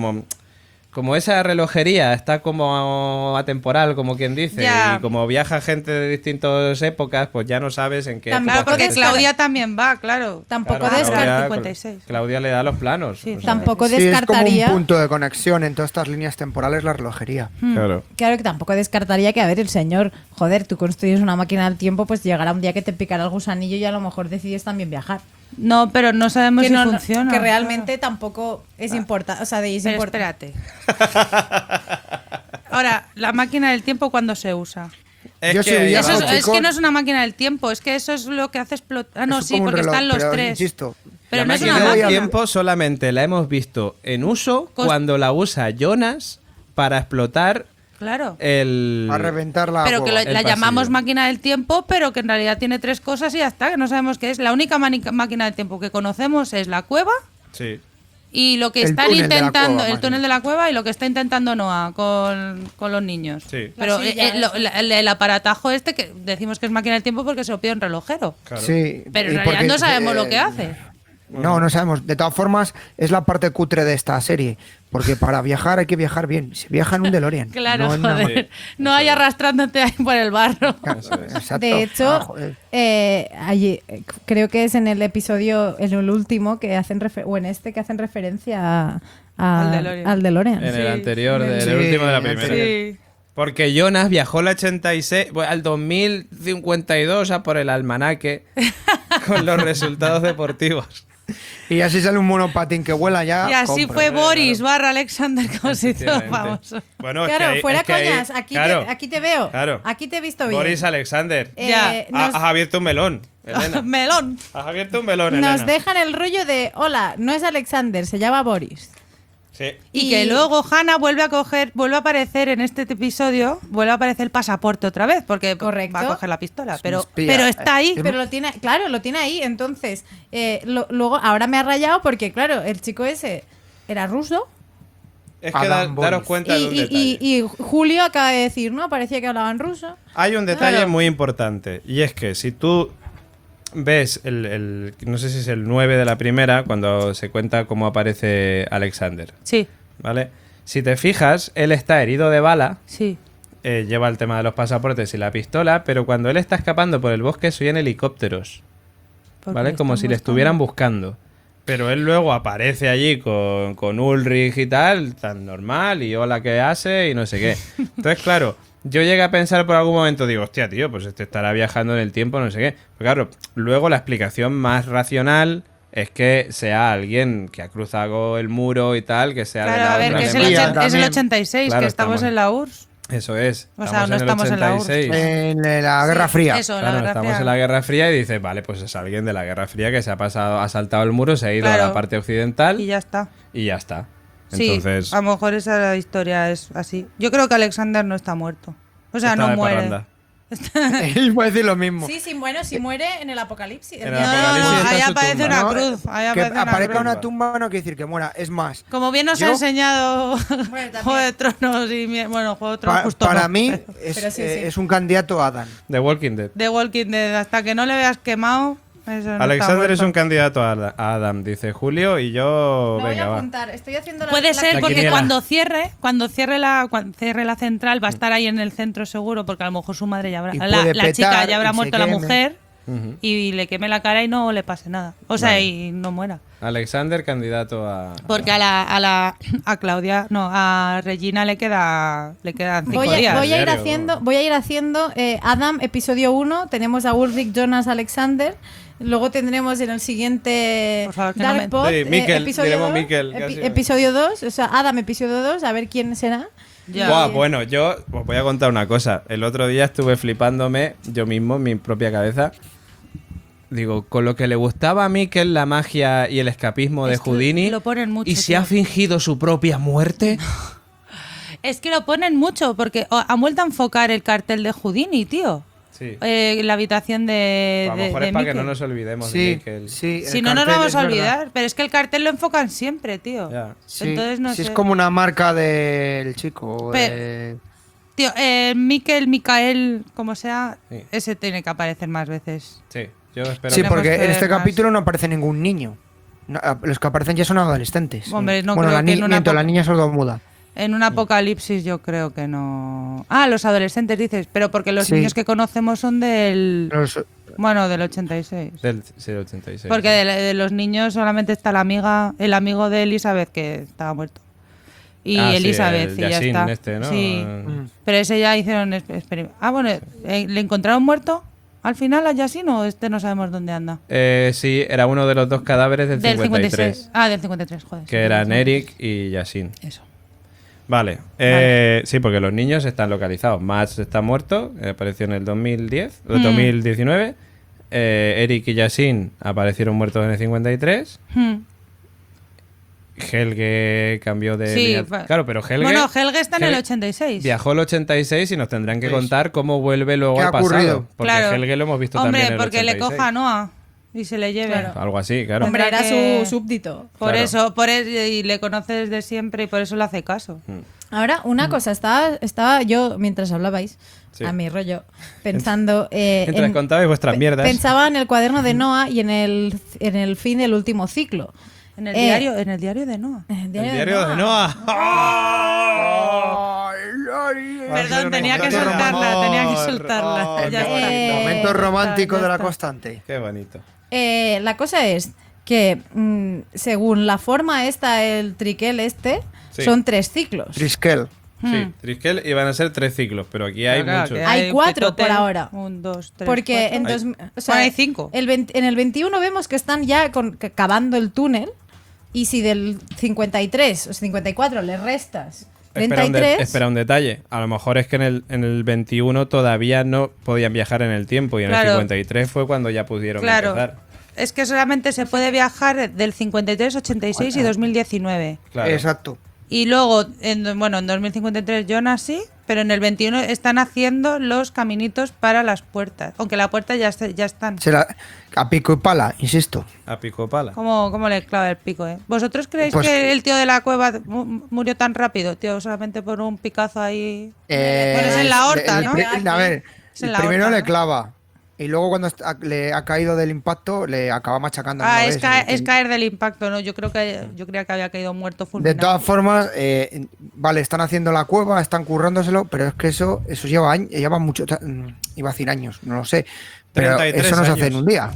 como esa relojería está como atemporal, como quien dice, Ya. y como viaja gente de distintas épocas, pues ya no sabes en qué También época Claro, porque estás. Claudia también va, claro. Tampoco Claro, descarta Claudia- 56. Claudia le da los planos. Sí, o sea, Tampoco Sí, es como descartaría. un punto de conexión en todas estas líneas temporales la relojería. Claro. Claro que tampoco descartaría que, a ver, el señor, joder, tú construyes una máquina del tiempo, pues llegará un día que te picará el gusanillo y a lo mejor decides también viajar. No, pero no sabemos Que, si no- funciona. que realmente tampoco es importante. O sea, es Pero importante. espérate. Ahora, la máquina del tiempo, ¿cuándo se usa? Es Yo que, soy viejo, Eso es chicos. que no es una máquina del tiempo, es que eso es lo que hace explotar. Ah, no, Es sí, como un porque reloj, están los pero tres. insisto, Pero la no es máquina una del máquina. tiempo solamente la hemos visto en uso Cos- cuando la usa Jonas para explotar Claro. el... a reventar la Pero que cueva. El la llamamos pasillo. máquina del tiempo, pero que en realidad tiene tres cosas y ya está, que no sabemos qué es. La única máquina del tiempo que conocemos es la cueva Sí. y lo que El están túnel de la intentando, cueva, el más túnel bien. de la cueva y lo que está intentando Noah con los niños. Sí. Pero La silla el aparatajo este que decimos que es máquina del tiempo porque se lo pide un relojero. Claro. Sí, Pero y en realidad porque, no sabemos lo que hace. No, no sabemos. De todas formas, es la parte cutre de esta serie. Porque para viajar hay que viajar bien. Se viaja en un DeLorean. Claro, no en una joder. Sí, No hay arrastrándote ahí por el barro. Exacto. De hecho, Ah, joder. allí, creo que es en el episodio, en el último, que hacen o en este que hacen referencia Al DeLorean. al DeLorean. En Sí. el anterior, del Sí, último de la en el primera. anterior. Sí. Porque Jonas viajó al 86, bueno, al 2052 a por el almanaque con los resultados deportivos. Y así sale un monopatín que vuela ya. Y así compro. fue Boris barra Alexander como se hizo Efectivamente. famoso. Bueno, Claro, fuera coñas, claro, aquí te veo. claro. Aquí te he visto bien. Boris Alexander. Ya. Nos, Has abierto un melón, Elena. Melón. Has abierto un melón, Elena. nos dejan el rollo de, hola, no es Alexander, se llama Boris. Sí. Y que luego Hannah vuelve a aparecer en este episodio, vuelve a aparecer el pasaporte otra vez, porque Correcto. va a coger la pistola, pero espía. está ahí. Pero lo tiene, claro, lo tiene ahí. Entonces, luego, ahora me ha rayado porque, claro, el chico ese era ruso. Es que Adam daros Boris. cuenta de un detalle. Y Julio acaba de decir, ¿no? Parecía que hablaban ruso. Hay un detalle Claro. muy importante, y es que si tú ves no sé si es el 9 de la primera, cuando se cuenta cómo aparece Alexander, Sí, ¿vale? Si te fijas, él está herido de bala, sí. lleva el tema de los pasaportes y la pistola, pero cuando él está escapando por el bosque se oyen helicópteros, Porque ¿vale? le Como están si le buscando. estuvieran buscando. Pero él luego aparece allí con Ulrich y tal, tan normal, y hola, ¿qué hace? Y no sé qué. Entonces, claro, yo llegué a pensar por algún momento, digo, hostia, tío, pues este estará viajando en el tiempo, no sé qué. Pero claro, luego la explicación más racional es que sea alguien que ha cruzado el muro y tal, que sea de Claro, la a ver, otra que es el, Alemania. Alemania. es el También. 86, Claro, que estamos estamos- en la URSS. Eso es. O sea, no estamos en la URSS. 86. En la Guerra Sí, Fría. Eso, la Claro, Guerra estamos Fría. en la Guerra Fría y dices, vale, pues es alguien de la Guerra Fría que se ha saltado el muro, se ha ido a Claro. la parte occidental Y ya está. y ya está. Sí, Entonces, a lo mejor esa historia es así. Yo creo que Alexander no está muerto. O sea, está no de muere. parranda. Iba a decir lo mismo. Sí, sí, bueno, si muere en el apocalipsis. En el No, no, Apocalipsis no, está ahí su aparece tumba. una No, cruz. Ahí que aparece una aparezca cruz. una tumba no quiere decir que muera, es más. Como bien nos ha Yo- enseñado Bueno, también. Juego de Tronos y bueno, Juego de Tronos Pa- justo para no. mí Pero sí. es un candidato a Adam. The Walking Dead. The Walking Dead, hasta que no le veas quemado, eso no Alexander está es un muerto. candidato a Adam, dice Julio, y yo, Me voy venga, a va. apuntar. Estoy haciendo la Puede ser La porque quiniela. cuando cierre la central va a estar ahí en el centro seguro, porque a lo mejor su madre ya habrá, Y la puede chica petar ya habrá y se muerto la queme. mujer Ujú. y le queme la cara y no le pase nada. O sea, Vale. y no muera. Alexander, candidato a... Porque a Claudia, no, a Regina le quedan 5 Voy días. a ir Diario. haciendo Adam, episodio 1. Tenemos a Ulrich, Jonas, Alexander. Luego tendremos en el siguiente Por favor, que Dark no me- Pod, Sí, Mikkel, episodio diremos 2. Mikkel, casi. Episodio 2, o sea, Adam, episodio 2, a ver quién será. Ya. Buah, bueno, yo os voy a contar una cosa. El otro día estuve flipándome yo mismo en mi propia cabeza. Digo, con lo que le gustaba a Mikkel la magia y el escapismo de Es que Houdini, lo ponen mucho, y si tío. ha fingido su propia muerte. Es que lo ponen mucho porque han vuelto a enfocar el cartel de Houdini, tío. Sí. La habitación de a lo mejor es de para que Mikkel. no nos olvidemos de Sí, Mikkel. sí. Si el no nos cartel vamos es a verdad. olvidar, pero es que el cartel lo enfocan siempre, tío. Ya. Sí, Entonces no sí, sé. es como una marca del chico. Tío, Micael, como sea, Sí. ese tiene que aparecer más veces. Sí, yo espero Sí, que... porque Tenemos en que este ver más. capítulo no aparece ningún niño. Los que aparecen ya son adolescentes. Hombre, no bueno, creo la, que en una miento, la poca- niña sordomuda. En un apocalipsis yo creo que no. Ah, los adolescentes dices, pero porque los Sí. niños que conocemos son del... Los- Bueno, del 86. Del 86. Porque de los niños solamente está el amigo de Elizabeth que estaba muerto. Y Ah, sí, Elizabeth, el y ya Yasin está. este, ¿no? Sí. Mm. Pero ese ya hicieron Ah, bueno, ¿le encontraron muerto al final a Yasin o no sabemos dónde anda? Sí, era uno de los dos cadáveres del 53. Ah, del 53, joder. Que eran Eric y Yasin. Eso. Vale. Sí, porque los niños están localizados. Max está muerto, apareció en el 2010, Mm. 2019. Eric y Yasin aparecieron muertos en el 53. Hmm. Helge cambió de... Sí, línea- Claro, pero Helge... Bueno, Helge está en el Helge 86. Viajó el 86 y nos tendrán que contar cómo vuelve luego ¿Qué al ha pasado. ocurrido? Porque Claro. Helge lo hemos visto Hombre, también en el porque le 86. coja a Noah y se le lleve. Claro. Algo así, claro. Hombre, era que- su súbdito. Por Claro. eso, y le conoce desde siempre y por eso le hace caso. Ahora, una cosa, estaba yo, mientras hablabais, Sí. a mi rollo, pensando... Mientras contabais vuestras mierdas. Pensaba en el cuaderno de Noah y en el fin del último ciclo. En el Eh, diario de Noah. En el El diario, diario de Noah. Perdón, tenía que momento soltarla, amor. tenía que soltarla. Oh, Ya qué está. bonito. Momento Ya romántico está, de la ya está. constante. Qué bonito. La cosa es que, según la forma esta, el triquel este, Sí. son 3 ciclos. Triskel. Sí, Triskel y van a ser 3 ciclos, pero aquí hay Claro, muchos. que Hay 4 por Petotel. ahora. 1, 2, 3. Porque en Hay- Bueno, hay 5. En el 21 vemos que están ya cavando el túnel. Y si del 53 o 54 le restas Espera un, 33, espera un detalle. A lo mejor es que en el 21 todavía no podían viajar en el tiempo y en Claro. el 53 fue cuando ya pudieron Claro. empezar. Es que solamente se puede viajar del 53, 86 y 2019. Claro. Exacto. Y luego, en 2053 yo nací, pero en el 21 están haciendo los caminitos para las puertas. Aunque la puerta ya están. Será a pico y pala, insisto. A pico pala. ¿Cómo le clava el pico, eh? ¿Vosotros creéis Pues- que el tío de la cueva murió tan rápido, tío? Solamente por un picazo ahí. Bueno, es en la horta, ¿no? A ver, Es en el la primero horta, le ¿no? clava. Y luego cuando le ha caído del impacto, le acaba machacando. Ah, ¿no es, ves? es caer del impacto, ¿no? Yo creía que había caído muerto De fulminado. todas formas, vale, están haciendo la cueva, están currándoselo, pero es que eso lleva años, lleva mucho, iba a decir años, no lo sé. Pero 33 eso no se hace años. en un día.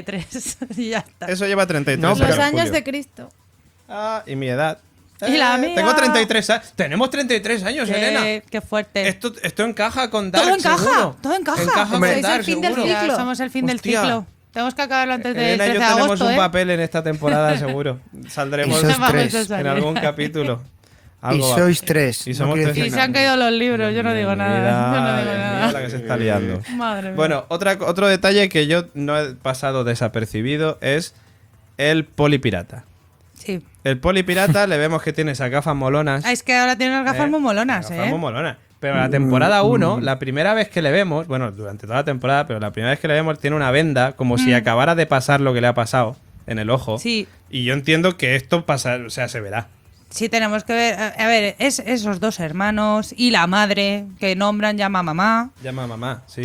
33 y ya está. Eso lleva 33 No, los pero- años, años Julio. de Cristo. Ah, y mi edad. Y la mía. Tengo 33 años. Tenemos 33 años, Elena. Qué fuerte. Esto encaja con Dark, Todo encaja, seguro. todo encaja. Encaja Hombre, con sois el Dark, fin del seguro. ciclo. Somos el fin del Hostia. ciclo. Tenemos que acabarlo antes del Elena y 13 yo de tenemos agosto, un ¿eh? papel en esta temporada, seguro. Saldremos Y sois Vamos a tres. salir. en algún capítulo. Y Algo va. sois 3. Y somos tres. Y se han caído los libros, yo no digo nada. Yo no digo Mira la nada. que se está liando. Madre mía. Bueno, otro detalle que yo no he pasado desapercibido es el polipirata. Sí. El polipirata le vemos que tiene esas gafas molonas. Ah, es que ahora tienen las gafas muy molonas, Gafas ¿eh? muy molonas. Pero en la temporada 1, la primera vez que le vemos, bueno, durante toda la temporada, pero la primera vez que le vemos tiene una venda como si acabara de pasar lo que le ha pasado en el ojo. Sí. Y yo entiendo que esto pasa, o sea, se verá. Sí, tenemos que ver. A ver, es esos dos hermanos y la madre que nombran, llama mamá. Llama a mamá, sí.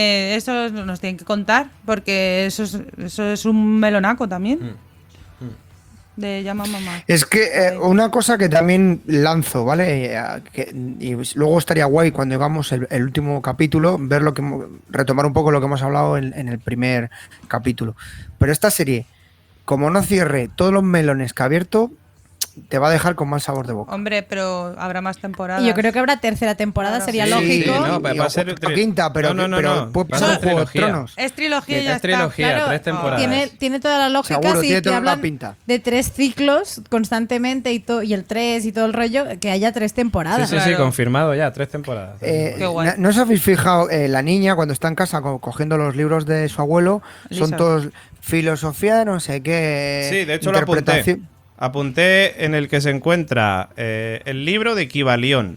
Eso nos tienen que contar, porque eso es un melonaco también. De llama mamá. Es que una cosa que también lanzo, ¿vale? Y luego estaría guay cuando llegamos el último capítulo, ver retomar un poco lo que hemos hablado en el primer capítulo. Pero esta serie, como no cierre todos los melones que ha abierto, te va a dejar con mal sabor de boca. Hombre, pero habrá más temporadas. Y yo creo que habrá tercera temporada, Claro. sería Sí, lógico. sí, no, va a ser o quinta, pero no, puede va a pasar ser Juego de trilogía. Tronos. Es trilogía y ya Es trilogía, está. Claro, 3 temporadas. tiene toda la lógica Seguro, si tiene te toda la hablan pinta. de 3 ciclos constantemente y el 3 y todo el rollo, que haya 3 Sí, temporadas. sí, sí, Claro. confirmado ya, 3 temporadas. Qué guay. ¿No os habéis fijado? La niña cuando está en casa cogiendo los libros de su abuelo, son Lisa. todos filosofía de no sé qué. Sí, de hecho lo apunté. Apunté en el que se encuentra el libro de Kybalión.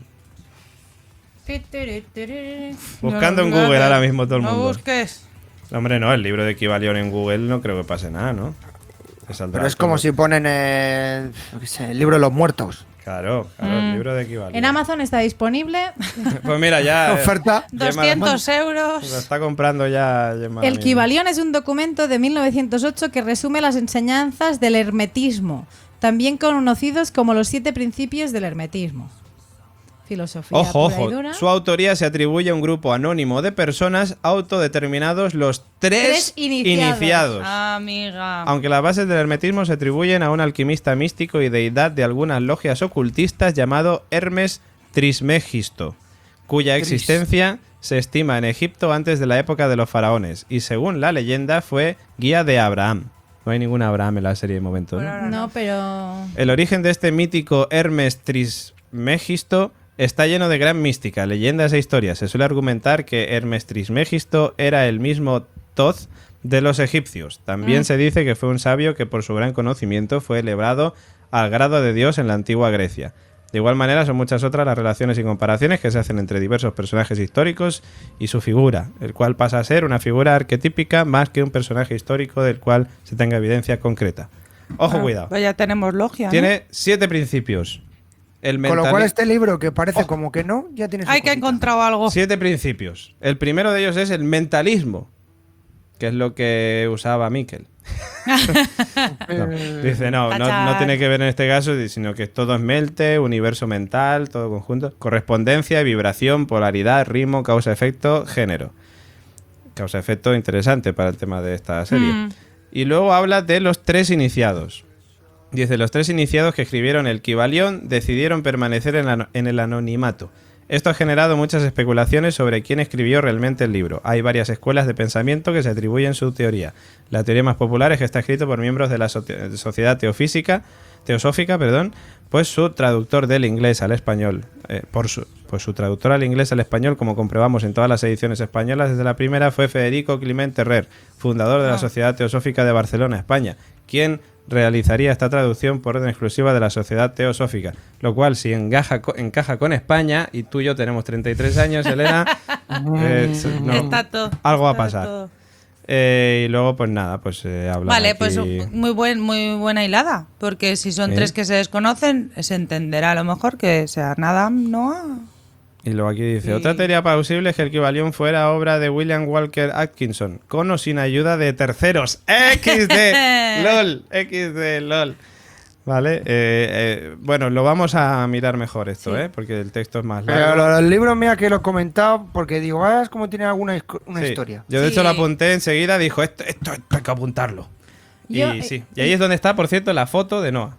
Buscando en Google ahora mismo todo el No mundo. busques. No, hombre, no, el libro de Kybalión en Google no creo que pase nada, ¿no? Te saldrá Pero es como todo. si ponen yo qué sé, el libro de los muertos. Claro, el libro de Kybalión. En Amazon está disponible Pues mira, ya. Oferta. 200 Lo euros. está comprando ya Gemma El Lamine. Kybalión es un documento de 1908 que resume las enseñanzas del hermetismo, también conocidos como los 7 principios del hermetismo. Filosofía Ojo, pura y ojo. dura. Su autoría se atribuye a un grupo anónimo de personas autodeterminados, los tres Tres iniciados. Amiga. Aunque las bases del hermetismo se atribuyen a un alquimista místico y deidad de algunas logias ocultistas llamado Hermes Trismegisto, cuya existencia se estima en Egipto antes de la época de los faraones y según la leyenda fue guía de Abraham. No hay ningún Abraham en la serie de momento, Por ¿no? ahora No, pero... El origen de este mítico Hermes Trismegisto está lleno de gran mística, leyendas e historias. Se suele argumentar que Hermes Trismegisto era el mismo Thoth de los egipcios. También se dice que fue un sabio que por su gran conocimiento fue elevado al grado de Dios en la antigua Grecia. De igual manera son muchas otras las relaciones y comparaciones que se hacen entre diversos personajes históricos y su figura, el cual pasa a ser una figura arquetípica más que un personaje histórico del cual se tenga evidencia concreta. Ojo, cuidado. Pues ya tenemos logia, ¿no? Tiene 7 principios. El Con lo cual mentali- este libro, que parece como que no, ya tiene su Hay que cosita. encontrar algo. 7 principios. El primero de ellos es el mentalismo, que es lo que usaba Miquel. No, dice, no Tachar. tiene que ver en este caso, sino que todo es mente, universo mental, todo conjunto. Correspondencia, vibración, polaridad, ritmo, causa-efecto, género. Causa-efecto interesante para el tema de esta serie. Y luego habla de los 3 iniciados. Dice, los 3 iniciados que escribieron el Kybalión decidieron permanecer en el anonimato. Esto ha generado muchas especulaciones sobre quién escribió realmente el libro. Hay varias escuelas de pensamiento que se atribuyen su teoría. La teoría más popular es que está escrito por miembros de la Sociedad Teosófica, pues su traductor del inglés al español, su traductor al inglés al español, como comprobamos en todas las ediciones españolas, desde la primera fue Federico Climent Herrer, fundador de la Sociedad Teosófica de Barcelona, España, quien realizaría esta traducción por orden exclusiva de la Sociedad Teosófica, lo cual si encaja con España, y tú y yo tenemos 33 años, Elena, Está todo, algo va a está pasar. todo. Y luego pues nada, pues hablan Vale, aquí. pues muy buena hilada, porque si son 3 que se desconocen, se entenderá a lo mejor que sea Adam, Noah. Y luego aquí dice, otra teoría plausible es que el Kybalión fuera obra de William Walker Atkinson, con o sin ayuda de terceros. XD, LOL. Vale, bueno, lo vamos a mirar mejor esto, porque el texto es más largo. Pero los libros, mira que los he comentado porque digo, es como tiene alguna Sí, historia. Yo de Sí. hecho lo apunté enseguida, dijo, esto hay que apuntarlo. Yo- y sí, y ahí es donde está, por cierto, la foto de Noah.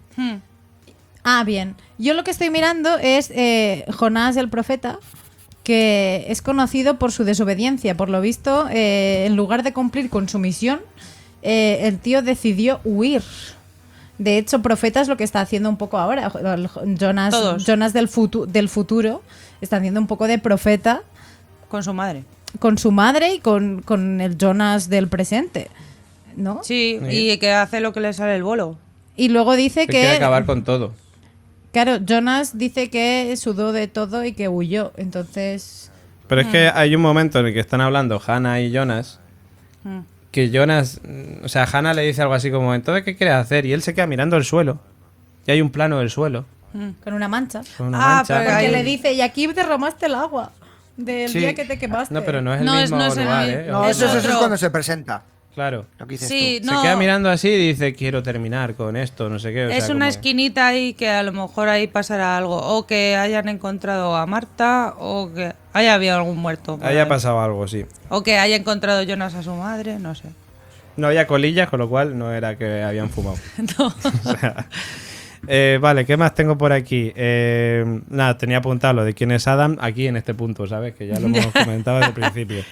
Bien. Yo lo que estoy mirando es Jonás el profeta, que es conocido por su desobediencia. Por lo visto, en lugar de cumplir con su misión, el tío decidió huir. De hecho, profeta es lo que está haciendo un poco ahora. Todos. Jonas del futuro está haciendo un poco de profeta Con su madre. con su madre y con el Jonas del presente, ¿no? Sí, y que hace lo que le sale el bolo. Y luego dice Que quiere que... acabar con todo. Claro, Jonas dice que sudó de todo y que huyó. Entonces... Pero es que hay un momento en el que están hablando Hannah y Jonas, que Jonas, o sea, Hannah le dice algo así como, entonces, ¿qué quieres hacer? Y él se queda mirando el suelo. Y hay un plano del suelo, Con una mancha. con una Ah, mancha. pero Porque ahí- le dice, y aquí derramaste el agua del Sí. día que te quemaste. No, pero no es el No es- mismo no es el lugar, mi- ¿eh? No, Es eso es otro. cuando se presenta. Claro. Lo que dices Sí, tú. no. Se queda mirando así y dice, quiero terminar con esto, no sé qué. O Es sea, una como- esquinita ahí que a lo mejor ahí pasará algo. O que hayan encontrado a Marta, o que haya habido algún muerto. por Haya ahí. pasado algo, sí. O que haya encontrado Jonas a su madre, no sé. No había colillas, con lo cual no era que habían fumado. No. O sea, vale, ¿qué más tengo por aquí? Nada, tenía apuntado lo de quién es Adam aquí en este punto, ¿sabes? Que ya lo hemos comentado desde el principio.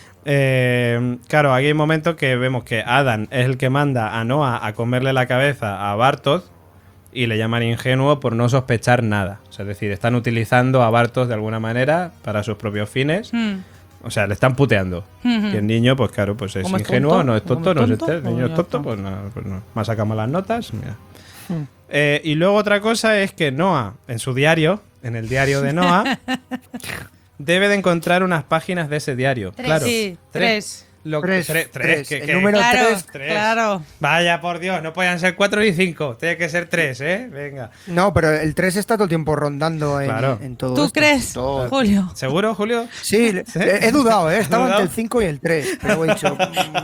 Claro, aquí hay un momento que vemos que Adam es el que manda a Noah a comerle la cabeza a Bartos y le llaman ingenuo por no sospechar nada. O sea, es decir, están utilizando a Bartos de alguna manera para sus propios fines. O sea, le están puteando. Y el niño, pues claro, pues es Como es ingenuo, tonto, no es tonto, como no es es tonto, el niño pues es ya tonto, está. pues no. Más sacamos las notas, mira. Y luego otra cosa es que Noah, en su diario, en el diario de Noah, debe de encontrar unas páginas de ese diario. Claro. Sí, tres. Tres. ¿qué? El número Claro, 3. claro. Vaya, por Dios, no podían ser 4 ni 5. Tiene que ser 3, ¿eh? Venga. No, pero el 3 está todo el tiempo rondando Claro. en todo ¿Tú esto. crees, Todo. Julio? ¿Seguro, Julio? Sí, he dudado, ¿eh? Estaba ¿Dudado? entre el 5 y el 3, pero he dicho...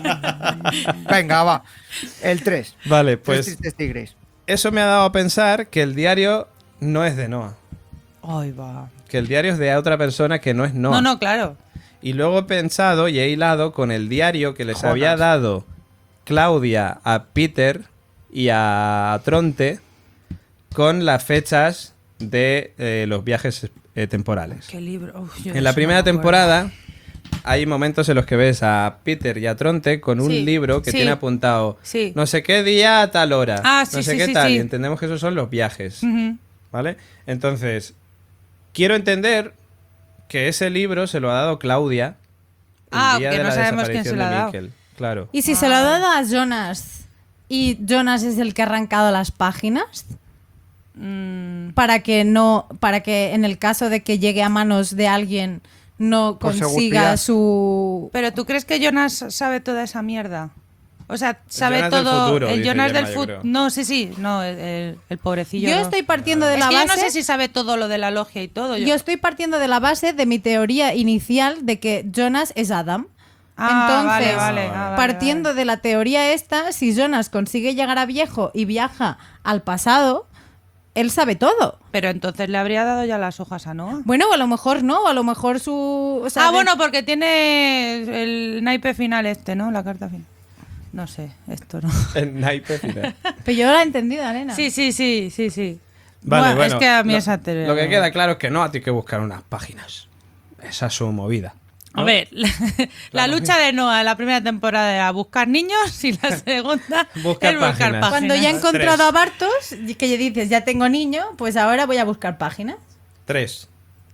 venga, va. El 3. Vale, Pues... pues Tristes tigres. eso me ha dado a pensar que el diario no es de Noah. Ay, va. Que el diario es de otra persona que no es Noah. No, claro. Y luego he pensado y he hilado con el diario que les Jonas. había dado Claudia a Peter y a Tronte con las fechas de los viajes temporales. Qué libro. Uf, yo En la eso primera no me acuerdo. temporada hay momentos en los que ves a Peter y a Tronte con un Sí, libro que sí. tiene apuntado Sí. no sé qué día a tal hora, Ah, sí, no sé sí, qué sí, tal, sí. y entendemos que esos son los viajes, Ujú. ¿vale? Entonces, quiero entender que ese libro se lo ha dado Claudia el Ah, día que de no la sabemos quién desaparición se lo ha de dado. Mikkel. Claro. ¿Y si se lo ha dado a Jonas y Jonas es el que ha arrancado las páginas? Para que en el caso de que llegue a manos de alguien no Por consiga seguridad. su... Pero ¿tú crees que Jonas sabe toda esa mierda? O sea, sabe Jonas del todo. futuro, el dice Jonas del Gemma, yo futuro. creo. No, sí. No, el pobrecillo. Yo no. estoy partiendo de Es la que yo base... no sé si sabe todo lo de la logia y todo. Yo estoy partiendo de la base de mi teoría inicial de que Jonas es Adam. Ah, Entonces, vale. Ah, vale, partiendo de la teoría esta, si Jonas consigue llegar a viejo y viaja al pasado, él sabe todo. Pero entonces le habría dado ya las hojas a Noah. Bueno, o a lo mejor no, o a lo mejor su... o sea, Bueno, porque tiene el naipe final este, ¿no? La carta final. No sé, esto no. El naipe final. Pero yo lo he entendido, Elena. Sí. Vale, Bueno, es que a mí lo, esa anterior. lo que queda claro es que no, tiene que buscar unas páginas. Esa es su movida. ¿no? A ver, la lucha de Noah en la primera temporada era buscar niños y la segunda Buscar es buscar páginas. páginas. Cuando ya he encontrado 3. a Bartos, que ya dices, ya tengo niño, pues ahora voy a buscar páginas. 3.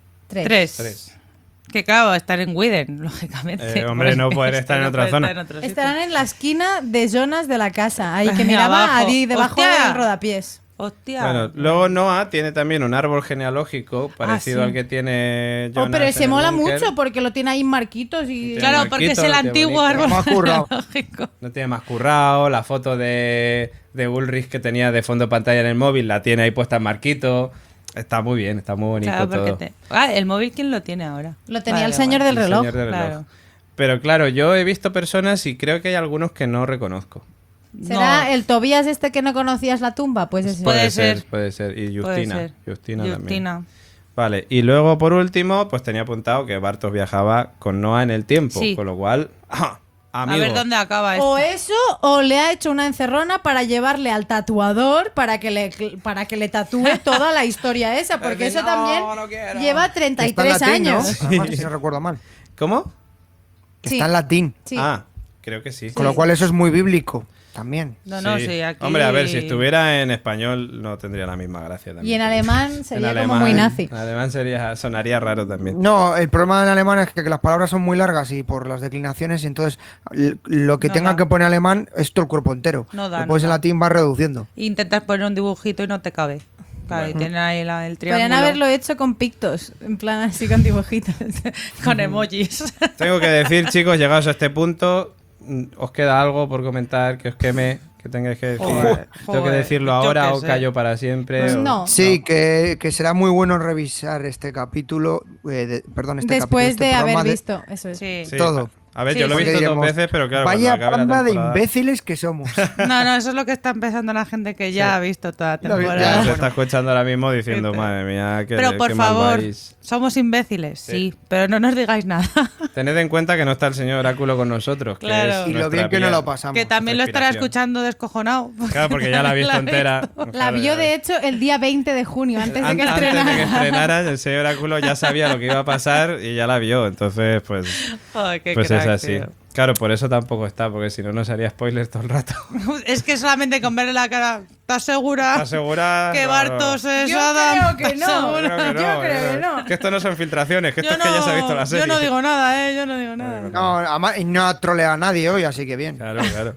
3. Que claro, estar en Widen, lógicamente. Hombre, no poder estar en no otra puede zona. estar en otro sitio. Estarán en la esquina de zonas de la casa, ahí que miraba Abajo. ahí debajo ¡Hostia! del rodapiés. Hostia. Bueno, luego Noah tiene también un árbol genealógico parecido sí. al que tiene Jonas Pero en ese el mola búnker. mucho porque lo tiene ahí marquitos y... Tiene Claro, porque es el marquito, qué antiguo bonito. árbol Más currado. genealógico. No tiene más currado, la foto de Ulrich que tenía de fondo de pantalla en el móvil la tiene ahí puesta en marquito. Está muy bien, está muy bonito Claro, porque todo. el móvil, ¿quién lo tiene ahora? Lo tenía Vale, el señor vale. del El reloj. señor del reloj. Claro. Pero claro, yo he visto personas y creo que hay algunos que no reconozco. ¿Será No. el Tobías este que no conocías la tumba? Pues ese. Puede ser. Puede ser. Y Puede Justina. ser. Justina también. Justina. Vale, y luego por último, pues tenía apuntado que Bartos viajaba con Noah en el tiempo, Sí. con lo cual, ¡ah! Amigo, A ver dónde acaba esto. O eso, o le ha hecho una encerrona para llevarle al tatuador para que le tatúe toda la historia esa, porque eso No, también no quiero. lleva Está en 33 latín, ¿no? años. Además, si no recuerdo mal. ¿Cómo? Sí. Está en latín. Sí. Ah, creo que sí. Con lo cual eso es muy bíblico también. No, sí, aquí... Hombre, a ver, si estuviera en español no tendría la misma gracia también. Y en alemán sería En como muy nazi. En alemán sonaría raro también. No, el problema en alemán es que las palabras son muy largas y por las declinaciones, y entonces lo que No tenga da. que poner alemán es todo el cuerpo entero. No da, Después no en da. latín va reduciendo. Intentas poner un dibujito y no te cabe. Claro, y tiene ahí el triángulo. Podrían haberlo hecho con pictos, en plan así con dibujitos. Con emojis. Tengo que decir, chicos, llegados a este punto, ¿os queda algo por comentar que os queme? Que tengáis que decir. Joder, ¿Tengo que joder, decirlo yo ahora qué o sé. callo para siempre? Pues o- no. Sí, que será muy bueno revisar este capítulo, perdón, este Después capítulo, de este haber programa visto, eso es. Sí. Sí, todo. A ver, Sí, yo lo he porque visto diremos, dos veces, pero claro, vaya cuando acabe la banda de temporada- imbéciles que somos. No, eso es lo que está empezando la gente que ya ha visto toda la Lo vi- Ya temporada. se bueno. está escuchando ahora mismo diciendo, Sí. madre mía, que Pero por qué mal favor, vais". somos imbéciles, sí, pero no nos digáis nada. Tened en cuenta que no está el señor Oráculo con nosotros. Que Claro. es Y lo nuestra bien que no guía. lo pasamos. Que también lo estará respiración. escuchando descojonado. Claro, porque ya la ha visto entera. La vio de hecho el día 20 de junio, antes de que Antes de que estrenara. estrenara, el señor Oráculo ya sabía lo que iba a pasar y ya la vio. Entonces, pues, Ay, qué pues crack, es así. tío. Claro, por eso tampoco está, porque si no nos haría spoilers todo el rato. Es que solamente con verle la cara, ¿estás segura? ¿Estás segura? Que No, Bartos es Yo Adam? creo que ¿Estás no. segura? Yo creo que no. Que esto no son filtraciones, que esto es que ya se ha visto la serie. Yo no digo nada, yo no digo nada. No, además, y no ha troleado a nadie hoy, así que bien. Claro, claro.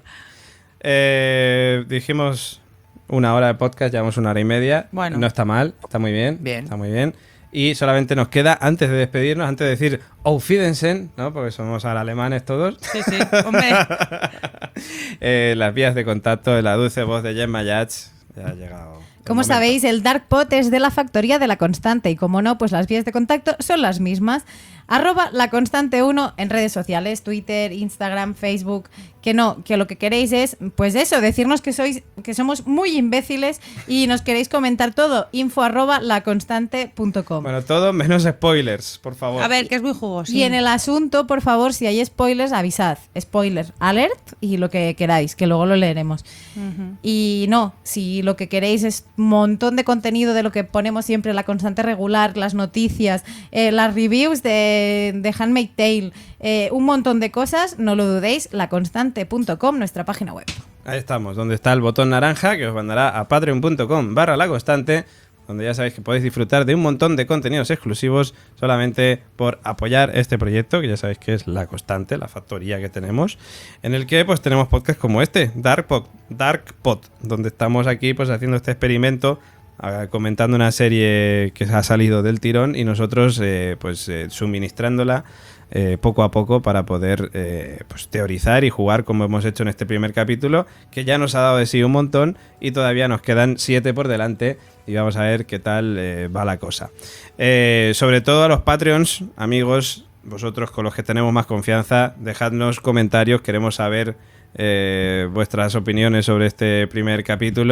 Dijimos 1 hora de podcast, llevamos 1 hora y media. Bueno. No está mal, está muy bien. Bien. Está muy bien. Y solamente nos queda, antes de despedirnos, antes de decir Auf Wiedersehen, ¿no? Porque somos ahora alemanes todos. Sí, sí, hombre. Las vías de contacto de la dulce voz de Gemma Yats. Ya ha llegado. el Como momento. sabéis, el Dark Pot es de la factoría de La Constante y como no, pues las vías de contacto son las mismas. @laconstante1 en redes sociales, Twitter, Instagram, Facebook, que lo que queréis es, pues eso, decirnos que somos muy imbéciles y nos queréis comentar todo, info@laconstante.com. Bueno, todo menos spoilers, por favor. A ver, que es muy jugoso. Y en el asunto, por favor, si hay spoilers, avisad. Spoiler alert y lo que queráis, que luego lo leeremos. Y no, si lo que queréis es un montón de contenido de lo que ponemos siempre, La Constante regular, las noticias, las reviews de Handmaid's Tale, un montón de cosas, no lo dudéis, laconstante.com, nuestra página web. Ahí estamos, donde está el botón naranja que os mandará a patreon.com/laconstante, donde ya sabéis que podéis disfrutar de un montón de contenidos exclusivos solamente por apoyar este proyecto, que ya sabéis que es La Constante, la factoría que tenemos, en el que pues tenemos podcasts como este, Dark Pod, donde estamos aquí pues haciendo este experimento, comentando una serie que ha salido del tirón y nosotros suministrándola poco a poco para poder pues teorizar y jugar como hemos hecho en este primer capítulo, que ya nos ha dado de sí un montón y todavía nos quedan 7 por delante y vamos a ver qué tal va la cosa. Sobre todo a los Patreons, amigos, vosotros con los que tenemos más confianza, dejadnos comentarios, queremos saber vuestras opiniones sobre este primer capítulo.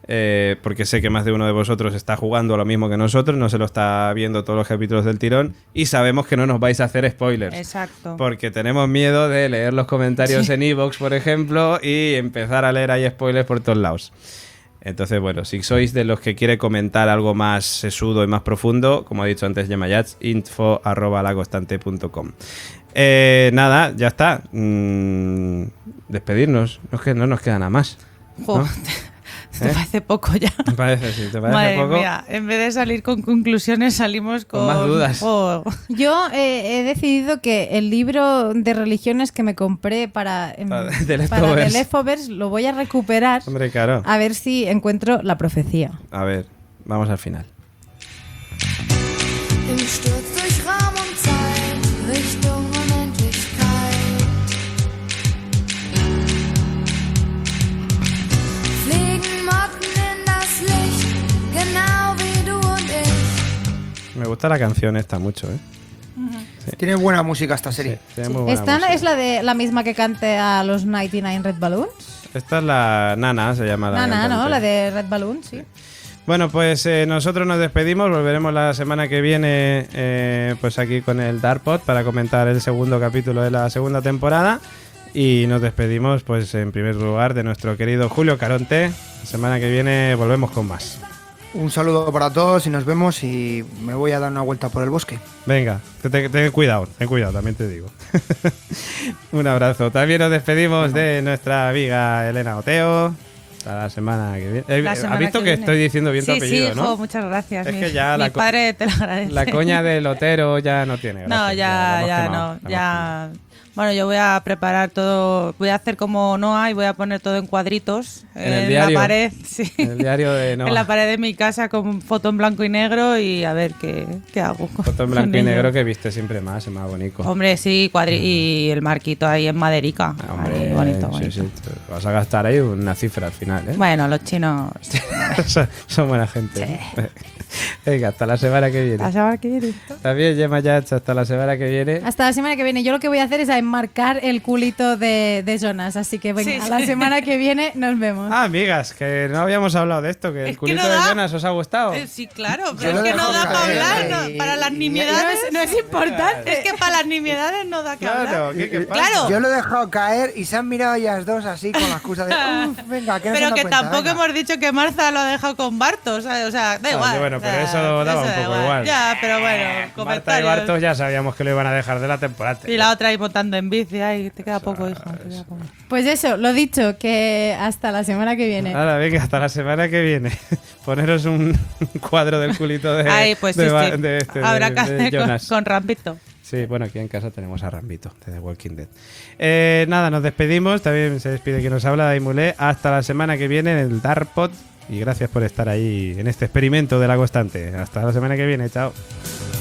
porque sé que más de uno de vosotros está jugando lo mismo que nosotros, no se lo está viendo todos los capítulos del tirón y sabemos que no nos vais a hacer spoilers. Exacto. Porque tenemos miedo de leer los comentarios en iVoox, por ejemplo, y empezar a leer ahí spoilers por todos lados. Entonces, bueno, si sois de los que quiere comentar algo más sesudo y más profundo, como ha dicho antes Gemma Yats, info@laconstante.com. Nada, ya está. Despedirnos. No es que no nos queda nada más. Jo, ¿te parece poco ya? Me parece, sí. ¿Te parece Madre poco? mía, en vez de salir con conclusiones, salimos con más dudas. Oh. Yo he decidido que el libro de religiones que me compré para The The Leftovers lo voy a recuperar. Hombre, claro. A ver si encuentro la profecía. A ver, vamos al final. Im Sturz durch Raum und Zeit, Richtung Unendlichkeit. Fliegen Motten in das Licht, genau wie du und ich. Me gusta la canción esta mucho, ¿eh? Tiene buena música esta serie. Sí, tiene muy buena ¿Esta música. es la misma que cante a los 99 Red Balloons? Esta es la Nana, se llama la Nana, ¿no? cantante. La de Red Balloons, sí. Bueno, pues nosotros nos despedimos, volveremos la semana que viene pues aquí con el Darkpod para comentar el segundo capítulo de la segunda temporada y nos despedimos pues en primer lugar de nuestro querido Julio Caronte. La semana que viene volvemos con más. Un saludo para todos y nos vemos y me voy a dar una vuelta por el bosque. Venga, ten cuidado, también te digo. Un abrazo. También nos despedimos de nuestra amiga Elena Oteo. Hasta la semana que viene. La ¿Has semana visto que viene. estoy diciendo bien tu Sí, apellido, sí, no? jo, muchas gracias. Es que ya mi la co- padre te lo agradece. La coña del Otero ya no tiene gracia. No, la ya hemos quemado, no, la hemos ya. Bueno, yo voy a preparar todo, voy a hacer como Noah y voy a poner todo en cuadritos ¿En el diario? la pared, sí. En el diario de Noah. En la pared de mi casa con foto en blanco y negro y a ver qué hago. Foto en blanco con y ello. negro que viste siempre más, es más bonito. Hombre, sí, y el marquito ahí en maderica. Hombre, Ahí, bonito, sí, bonito. sí, te vas a gastar ahí una cifra al final, ¿eh? Bueno, los chinos. Son buena gente. ¿no? Venga, hasta la semana que viene. La semana que viene. También Gemma Yats, hasta la semana que viene. Hasta la semana que viene. Yo lo que voy a hacer es a enmarcar el culito de Jonas. Así que venga, Sí, a la sí. semana que viene nos vemos. Ah, amigas, que no habíamos hablado de esto, que el Es que culito no de da. Jonas os ha gustado. Sí, claro, Yo pero lo es que dejo no da para caer hablar. ahí. Para las No nimiedades. es, no es importante. Es que para las nimiedades no da que Claro, hablar. ¿qué pasa? Claro. Yo lo he dejado caer y se han mirado ellas dos así con la excusa de "Uf, venga, que no se Pero da que cuenta, tampoco venga". hemos dicho que Marza lo ha dejado con Bartos. O sea, da igual. bueno, pero O sea, eso daba un da poco igual. Ya, pero bueno, Marta y comentarios. Bartos ya sabíamos que lo iban a dejar de la temporada. Y la otra ahí montando en bici. Ay, te queda poco, hija. Te queda poco. Pues eso, lo dicho, que hasta la semana que viene. Ahora, venga, hasta la semana que viene. Poneros un cuadro del culito de, Ay, pues de, sí, Ba- sí. de este, de- Habrá que de hacer Jonas. con Rampito. Sí, bueno, aquí en casa tenemos a Rambito, de The Walking Dead. Nada, nos despedimos. También se despide quien nos habla, Daimulé. Hasta la semana que viene en el Darkpod. Y gracias por estar ahí en este experimento de la constante. Hasta la semana que viene, chao.